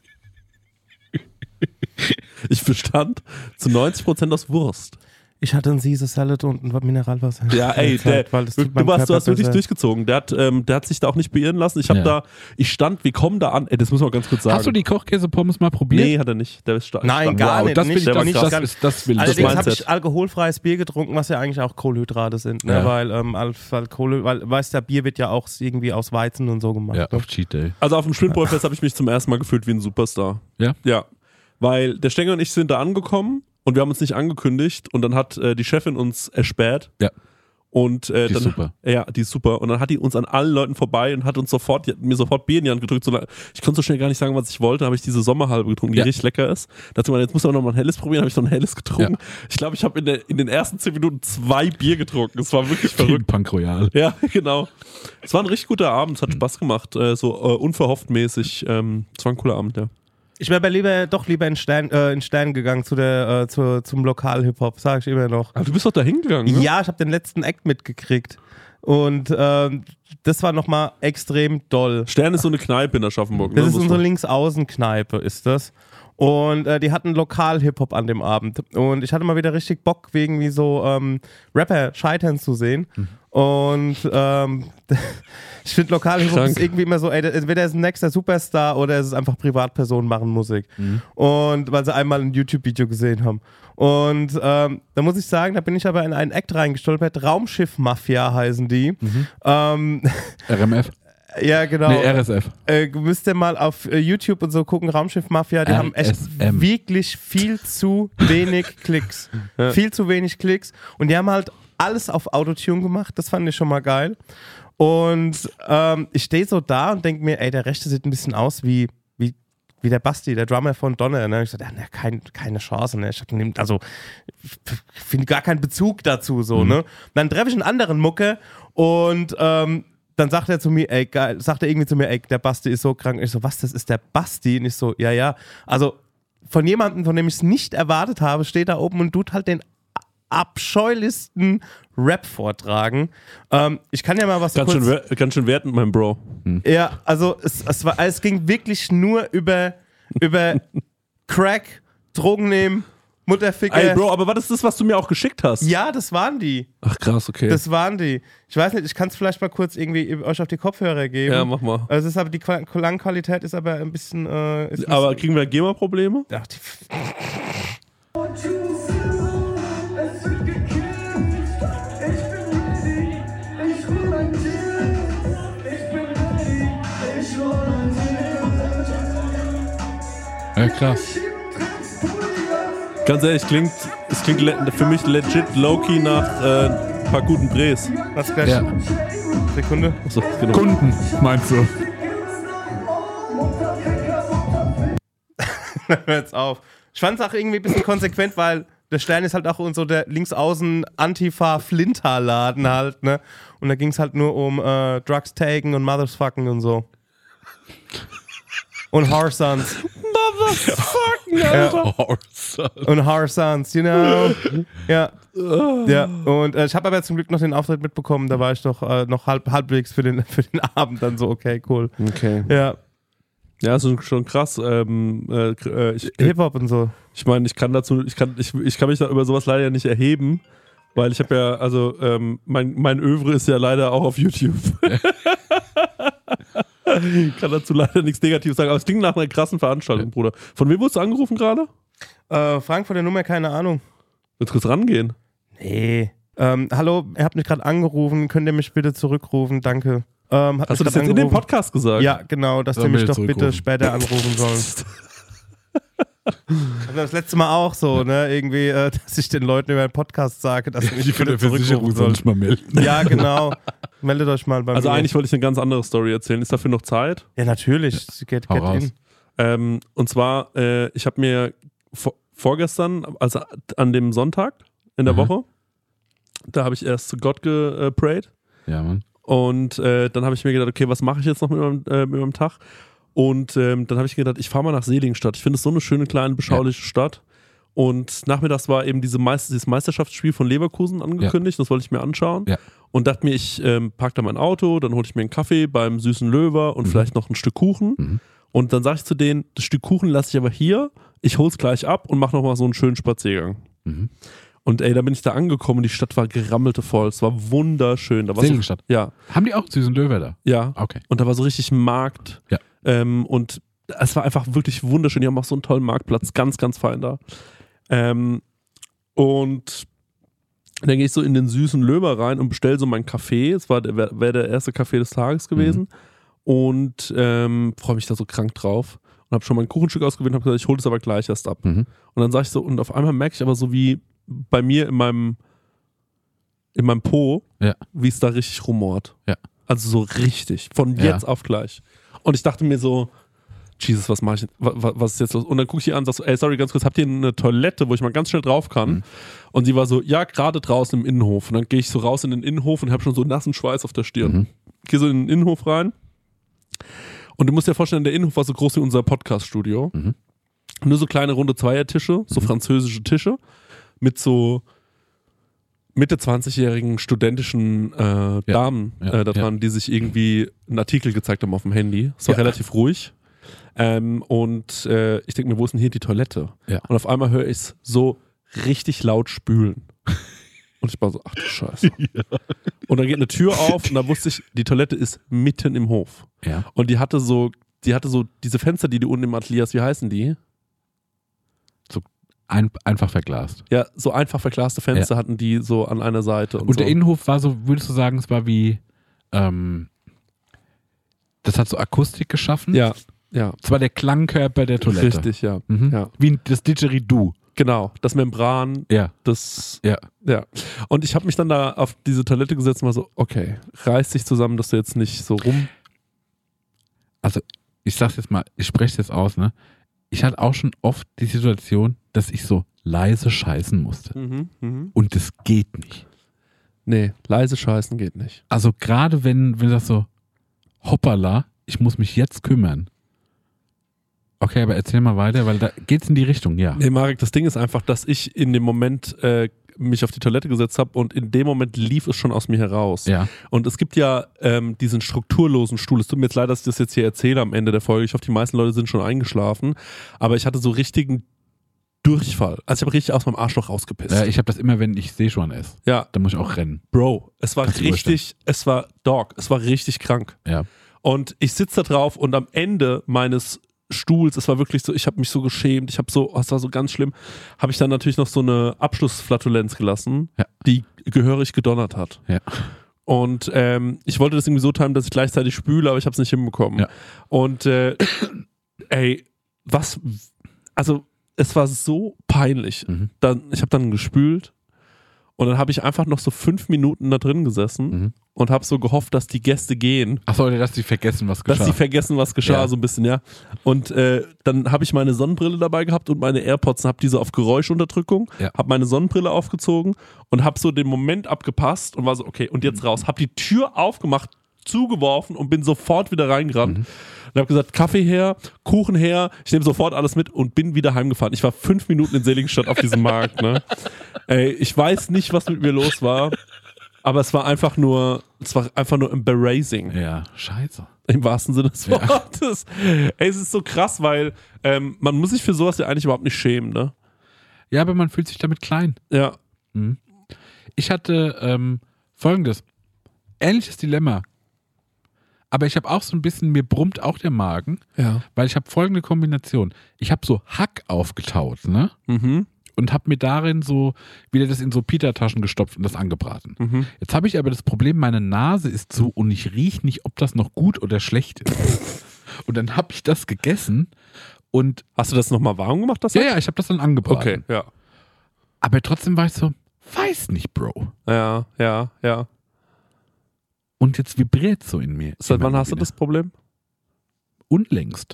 Ich bestand zu neunzig Prozent aus Wurst. Ich hatte einen Caesar Salad und ein Mineralwasser. Ja, ey, der, Zeit, weil das du, tut meinem du, warst, du Körper hast wirklich besser. durchgezogen. Der hat, ähm, der hat sich da auch nicht beirren lassen. Ich habe Ja. da, ich stand, wir kommen da an. Ey, das müssen wir ganz kurz sagen. Hast du die Kochkäse-Pommes mal probiert? Nee, hat er nicht. Der ist stark. Nein, stark. gar Wow, nicht. das will nicht, ich, der das, war nicht, krass. das, ist, das will ich. Also Das Allerdings Mindset. habe ich alkoholfreies Bier getrunken, was ja eigentlich auch Kohlenhydrate sind, ne? Ja. Weil, ähm, Al- Alkohol, weil, weißt du, Bier wird ja auch irgendwie aus Weizen und so gemacht. ja, ne? auf Cheat Day. Also auf dem Schwindbräu-Fest habe ich mich zum ersten Mal gefühlt wie ein Superstar. Ja? Ja. Weil der Stenger und ich sind da angekommen und wir haben uns nicht angekündigt und dann hat äh, die Chefin uns erspäht. Ja. Und äh, Die ist dann, super. Ja, die ist super. Und dann hat die uns an allen Leuten vorbei und hat uns sofort, die hat mir sofort Bier in die Hand gedrückt. So, ich konnte so schnell gar nicht sagen, was ich wollte. habe ich diese Sommerhalbe getrunken, die Ja. richtig lecker ist. Da hat sie gesagt, jetzt muss man noch mal ein helles probieren. habe ich noch ein helles getrunken. Ich glaube, ich habe in, der- in den ersten zehn Minuten zwei Bier getrunken. Es war wirklich Team verrückt. Punk Royal. Ja, genau. Es war ein richtig guter Abend. Es hat Spaß gemacht. Äh, so äh, unverhofft mäßig. Ähm, es war ein cooler Abend, ja. Ich wäre aber lieber, doch lieber in Stern, äh, in Stern gegangen zu der, äh, zur, zum Lokal-Hip-Hop, sage ich immer noch. Aber du bist doch da hingegangen, ne? Ja, ich habe den letzten Act mitgekriegt. Und ähm, das war nochmal extrem doll. Stern ist so eine Kneipe in Aschaffenburg. Das ne? ist Muss unsere man- Linksaußenkneipe, ist das. Und äh, die hatten Lokal-Hip-Hop an dem Abend. Und ich hatte mal wieder richtig Bock, wegen wie so ähm, Rapper scheitern zu sehen. Mhm. Und ähm, ich finde, Lokal-Hip-Hop ist irgendwie immer so, ey, entweder ist ein nächster Superstar oder es ist einfach Privatpersonen machen Musik. Mhm. Und weil sie einmal ein YouTube-Video gesehen haben. Und ähm, da muss ich sagen, da bin ich aber in einen Act reingestolpert. Raumschiff-Mafia heißen die. Mhm. Ähm, R M F? Ja, genau. Nee, R S F. Äh, müsst ihr mal auf äh, YouTube und so gucken, Raumschiff-Mafia, die R S M. Haben echt wirklich viel zu wenig Klicks. Ja. Viel zu wenig Klicks. Und die haben halt alles auf Autotune gemacht, das fand ich schon mal geil. Und ähm, ich stehe so da und denke mir, ey, der Rechte sieht ein bisschen aus wie, wie, wie der Basti, der Drummer von Donner. Ne? Ich so, ja, ne, kein, keine Chance. Ne? Ich hab, also, finde gar keinen Bezug dazu. So, mhm. ne? Und dann treffe ich einen anderen Mucke und ähm, dann sagt er zu mir, ey, geil, sagt er irgendwie zu mir, ey, der Basti ist so krank. Ich so, was, das ist der Basti? Und ich so, ja, ja. Also von jemandem, von dem ich es nicht erwartet habe, steht da oben und tut halt den abscheulichsten Rap vortragen. Ähm, ich kann ja mal was ganz kurz... Schön, ganz schön wertend, mein Bro. Hm. Ja, also es, es, war, es ging wirklich nur über, über Crack, Drogen nehmen, Mutterficker. Ey, Bro, aber was ist das, was du mir auch geschickt hast? Ja, das waren die. Ach, krass, okay. Das waren die. Ich weiß nicht, ich kann es vielleicht mal kurz irgendwie euch auf die Kopfhörer geben. Ja, mach mal. Also es ist aber, die Klangqualität ist aber ein bisschen... Äh, ist aber bisschen, kriegen wir GEMA-Probleme? Ach, die... Ja, krass. Ganz ehrlich, klingt, es klingt le- für mich legit low-key nach äh, ein paar guten Brees. Was gleich? Ja. Sekunde. Achso, genau. Kunden, meinst du? Hör jetzt auf. Ich fand es auch irgendwie ein bisschen konsequent, weil der Stern ist halt auch so der linksaußen Antifa-Flinter-Laden halt, ne? Und da ging es halt nur um äh, Drugs taken und Motherfucken und so. Und Horsons. Motherfucken, Alter. Ja. Und Horsons, you know. Ja. Ja. Und äh, ich habe aber zum Glück noch den Auftritt mitbekommen, da war ich doch äh, noch halb, halbwegs für den, für den Abend dann so, okay, cool. Okay. Ja. Ja, ist schon krass. Ähm, äh, ich, Hip-Hop und so. Ich meine, ich kann dazu, ich kann, ich, ich kann mich da über sowas leider nicht erheben, weil ich habe ja, also ähm, mein, mein Övre ist ja leider auch auf YouTube. Ich kann dazu leider nichts Negatives sagen, aber es klingt nach einer krassen Veranstaltung, ja. Bruder. Von wem wurdest du angerufen gerade? Äh, Frankfurter Nummer, keine Ahnung. Willst du kurz rangehen? Nee. Ähm, hallo, ihr habt mich gerade angerufen, könnt ihr mich bitte zurückrufen, danke. Ähm, Hast du das jetzt angerufen? In dem Podcast gesagt? Ja, genau, dass ihr mich doch bitte später anrufen sollen. Also das letzte Mal auch so, ne, irgendwie, äh, dass ich den Leuten über den Podcast sage, dass sie mich bitte zurückrufen sollen. Mal melden. Ja, genau. Meldet euch mal bei also mir. Also eigentlich wollte ich eine ganz andere Story erzählen. Ist dafür noch Zeit? Ja, natürlich. Ja. Get, get in. Ähm, und zwar, äh, ich habe mir vor, vorgestern, also an dem Sonntag in der mhm. Woche, da habe ich erst zu Gott geprayt. Ja, Mann. Und äh, dann habe ich mir gedacht, okay, was mache ich jetzt noch mit meinem, äh, mit meinem Tag? Und ähm, dann habe ich gedacht, ich fahre mal nach Seligenstadt. Ich finde es so eine schöne, kleine, beschauliche ja. Stadt. Und nachmittags war eben diese Meister, dieses Meisterschaftsspiel von Leverkusen angekündigt. Ja. Das wollte ich mir anschauen. Ja. Und dachte mir, ich ähm, parke da mein Auto, dann hole ich mir einen Kaffee beim Süßen Löwer und mhm. vielleicht noch ein Stück Kuchen. Mhm. Und dann sage ich zu denen, das Stück Kuchen lasse ich aber hier. Ich hole es gleich ab und mache nochmal so einen schönen Spaziergang. Mhm. Und ey, da bin ich da angekommen und die Stadt war gerammelte voll. Es war wunderschön. Da war Seligenstadt? So, ja. Haben die auch Süßen Löwe da? Ja. Okay. Und da war so richtig ein Markt. Ja. Ähm, und es war einfach wirklich wunderschön. Die haben auch so einen tollen Marktplatz. Ganz, ganz fein da. Ähm, und dann gehe ich so in den Süßen Löwer rein und bestelle so meinen Kaffee. Es war wäre wär der erste Kaffee des Tages gewesen. Mhm. Und ähm, freue mich da so krank drauf. Und habe schon mein Kuchenstück ausgewählt und habe gesagt, ich hole das aber gleich erst ab. Mhm. Und dann sage ich so, und auf einmal merke ich aber so, wie bei mir in meinem in meinem Po, ja. wie es da richtig rumort. Ja. Also so richtig, von ja. jetzt auf gleich. Und ich dachte mir so, Jesus, was mache ich, was, was ist jetzt los? Und dann gucke ich ihr an und sag so, ey, sorry, ganz kurz, habt ihr eine Toilette, wo ich mal ganz schnell drauf kann? Mhm. Und sie war so, ja, gerade draußen im Innenhof. Und dann gehe ich so raus in den Innenhof und habe schon so nassen Schweiß auf der Stirn. Mhm. Gehe so in den Innenhof rein. Und du musst dir vorstellen, der Innenhof war so groß wie unser Podcast-Studio. Mhm. Nur so kleine runde Zweiertische, so mhm. französische Tische. Mit so Mitte zwanzigjährigen studentischen äh, ja. Damen ja. äh, da dran, ja. die sich irgendwie einen Artikel gezeigt haben auf dem Handy. Es war ja. relativ ruhig. Ähm, und äh, ich denke mir, wo ist denn hier die Toilette? Ja. Und auf einmal höre ich es so richtig laut spülen. Und ich war so, ach du Scheiße. Ja. Und dann geht eine Tür auf und da wusste ich, die Toilette ist mitten im Hof. Ja. Und die hatte so, die hatte so diese Fenster, die du unten im Atelier hast, wie heißen die? So ein, einfach verglast. Ja, so einfach verglaste Fenster Ja. hatten die so an einer Seite. Und, Und so. der Innenhof war so, würdest du sagen, es war wie, ähm, das hat so Akustik geschaffen. Ja, ja. Es war der Klangkörper der Toilette. Richtig, ja. Mhm. ja. Wie das Didgeridoo. Genau, das Membran, Ja. das, Ja. ja. Und ich habe mich dann da auf diese Toilette gesetzt und war so, okay, reiß dich zusammen, dass du jetzt nicht so rum... Also, ich sag's jetzt mal, ich spreche es jetzt aus, ne? Ich hatte auch schon oft die Situation, dass ich so leise scheißen musste. Mhm, mhm. Und das geht nicht. Nee, leise scheißen geht nicht. Also, gerade wenn, wenn das so, hoppala, ich muss mich jetzt kümmern. Okay, aber erzähl mal weiter, weil da geht's in die Richtung, ja. Nee, Marek, das Ding ist einfach, dass ich in dem Moment äh, mich auf die Toilette gesetzt habe und in dem Moment lief es schon aus mir heraus. Ja. Und es gibt ja ähm, diesen strukturlosen Stuhl. Es tut mir jetzt leid, dass ich das jetzt hier erzähle am Ende der Folge. Ich hoffe, die meisten Leute sind schon eingeschlafen. Aber ich hatte so richtigen Durchfall. Also ich habe richtig aus meinem Arschloch rausgepisst. Ja, ich habe das immer, wenn ich Sichuan esse. Ja, Da muss ich auch rennen. Bro, es war Kannst du richtig, es war Dog, es war richtig krank. Ja. Und ich sitze da drauf und am Ende meines Stuhls, es war wirklich so, ich habe mich so geschämt, ich habe so, es war so ganz schlimm, habe ich dann natürlich noch so eine Abschlussflatulenz gelassen, Ja. die gehörig gedonnert hat. Ja. Und ähm, ich wollte das irgendwie so timen, dass ich gleichzeitig spüle, aber ich habe es nicht hinbekommen. Ja. Und äh, ey, was, also es war so peinlich. Mhm. Dann, ich habe dann gespült und dann habe ich einfach noch so fünf Minuten da drin gesessen Mhm. und habe so gehofft, dass die Gäste gehen. Achso, oder dass sie vergessen, was geschah. Dass sie vergessen, was geschah, Ja. so ein bisschen, ja. Und äh, dann habe ich meine Sonnenbrille dabei gehabt und meine AirPods und habe diese auf Geräuschunterdrückung, Ja. habe meine Sonnenbrille aufgezogen und habe so den Moment abgepasst und war so, okay, und jetzt raus. Habe die Tür aufgemacht, zugeworfen und bin sofort wieder reingerannt. Mhm. Und habe gesagt, Kaffee her, Kuchen her, ich nehme sofort alles mit und bin wieder heimgefahren. Ich war fünf Minuten in Seligenstadt auf diesem Markt, ne. Ey, ich weiß nicht, was mit mir los war, aber es war einfach nur, es war einfach nur embarrassing. Ja, scheiße. Im wahrsten Sinne des Ja. Wortes. Ey, es ist so krass, weil ähm, man muss sich für sowas ja eigentlich überhaupt nicht schämen, ne? Ja, aber man fühlt sich damit klein. Ja. Mhm. Ich hatte ähm, folgendes. Ähnliches Dilemma. Aber ich habe auch so ein bisschen, mir brummt auch der Magen, Ja. weil ich habe folgende Kombination. Ich habe so Hack aufgetaut, ne? Mhm. Und habe mir darin so wieder das in so Pita-Taschen gestopft und das angebraten. Mhm. Jetzt habe ich aber das Problem, meine Nase ist zu und ich rieche nicht, ob das noch gut oder schlecht ist. Und dann habe ich das gegessen und Hast du das nochmal warm gemacht? Das ja, ja, ich habe das dann angebraten. Okay, ja. Aber trotzdem war ich so, weiß nicht, Bro. Ja, ja, ja. Und jetzt vibriert so in mir. Seit immer wann hast du wieder. das Problem? Unlängst.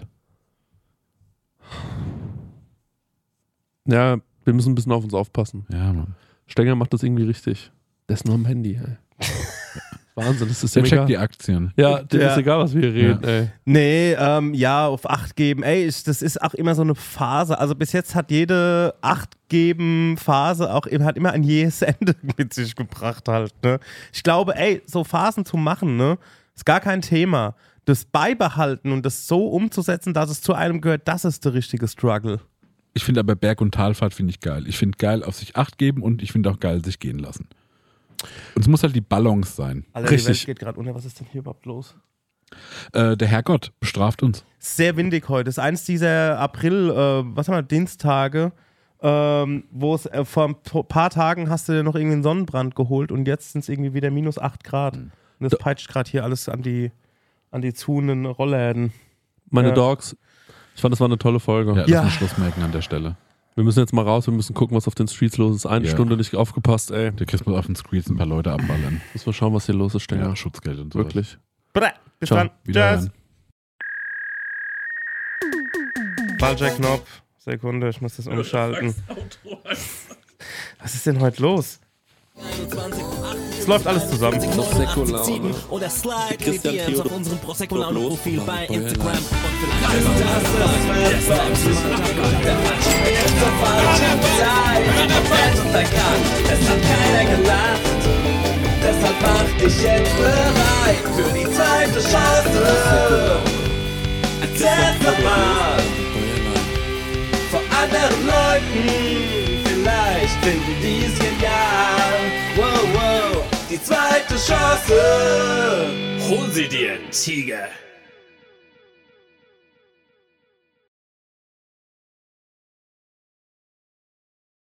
Ja, wir müssen ein bisschen auf uns aufpassen. Ja, Mann. Stenger macht das irgendwie richtig. Der ist nur am Handy, ey. Wahnsinn, das ist Der ihm checkt egal. die Aktien. Ja, dem Ja. ist egal, was wir hier reden, ey. Nee, ähm, ja, auf acht geben. Ey, ich, das ist auch immer so eine Phase. Also bis jetzt hat jede acht geben Phase auch eben, hat immer ein jähes Ende mit sich gebracht halt, ne? Ich glaube, ey, so Phasen zu machen, ne, ist gar kein Thema. Das beibehalten und das so umzusetzen, dass es zu einem gehört, das ist der richtige Struggle. Ich finde aber Berg- und Talfahrt finde ich geil. Ich finde geil auf sich Acht geben und ich finde auch geil sich gehen lassen. Und es muss halt die Balance sein. Alter, die Richtig. Welt geht gerade unter. Was ist denn hier überhaupt los? Äh, der Herrgott bestraft uns. Sehr windig heute. Das ist eins dieser April, äh, was haben wir, Dienstage, ähm, wo es äh, vor ein to- paar Tagen hast du dir noch irgendwie einen Sonnenbrand geholt und jetzt sind es irgendwie wieder minus acht Grad. Und das peitscht gerade hier alles an die, an die zuhenden Rollläden. Meine Ja. Dogs, ich fand, das war eine tolle Folge. Ja, lass Ja. mal Schluss merken an der Stelle. Wir müssen jetzt mal raus, wir müssen gucken, was auf den Streets los ist. Eine Ja. Stunde nicht aufgepasst, ey. Du kriegst mal auf den Screens ein paar Leute abballern. Müssen wir schauen, was hier los ist, Stenger. Ja, Schutzgeld und so. Wirklich. Bra, bis Ciao. dann. Wiederhören. Falscher Knopf. Sekunde, ich muss das umschalten. Was ist denn heute los? Es läuft alles zusammen. Oder slide mit Christian dir Theodor auf unserem Prosecco los. Profil bei Oh, ja. Instagram. Es hat keiner gelacht, deshalb mach dich jetzt bereit für die zweite Chance. Erzähl's noch mal vor anderen Leuten. Vielleicht finden die es genial. Wow, wow, die zweite Chance. Hol sie dir, Tiger.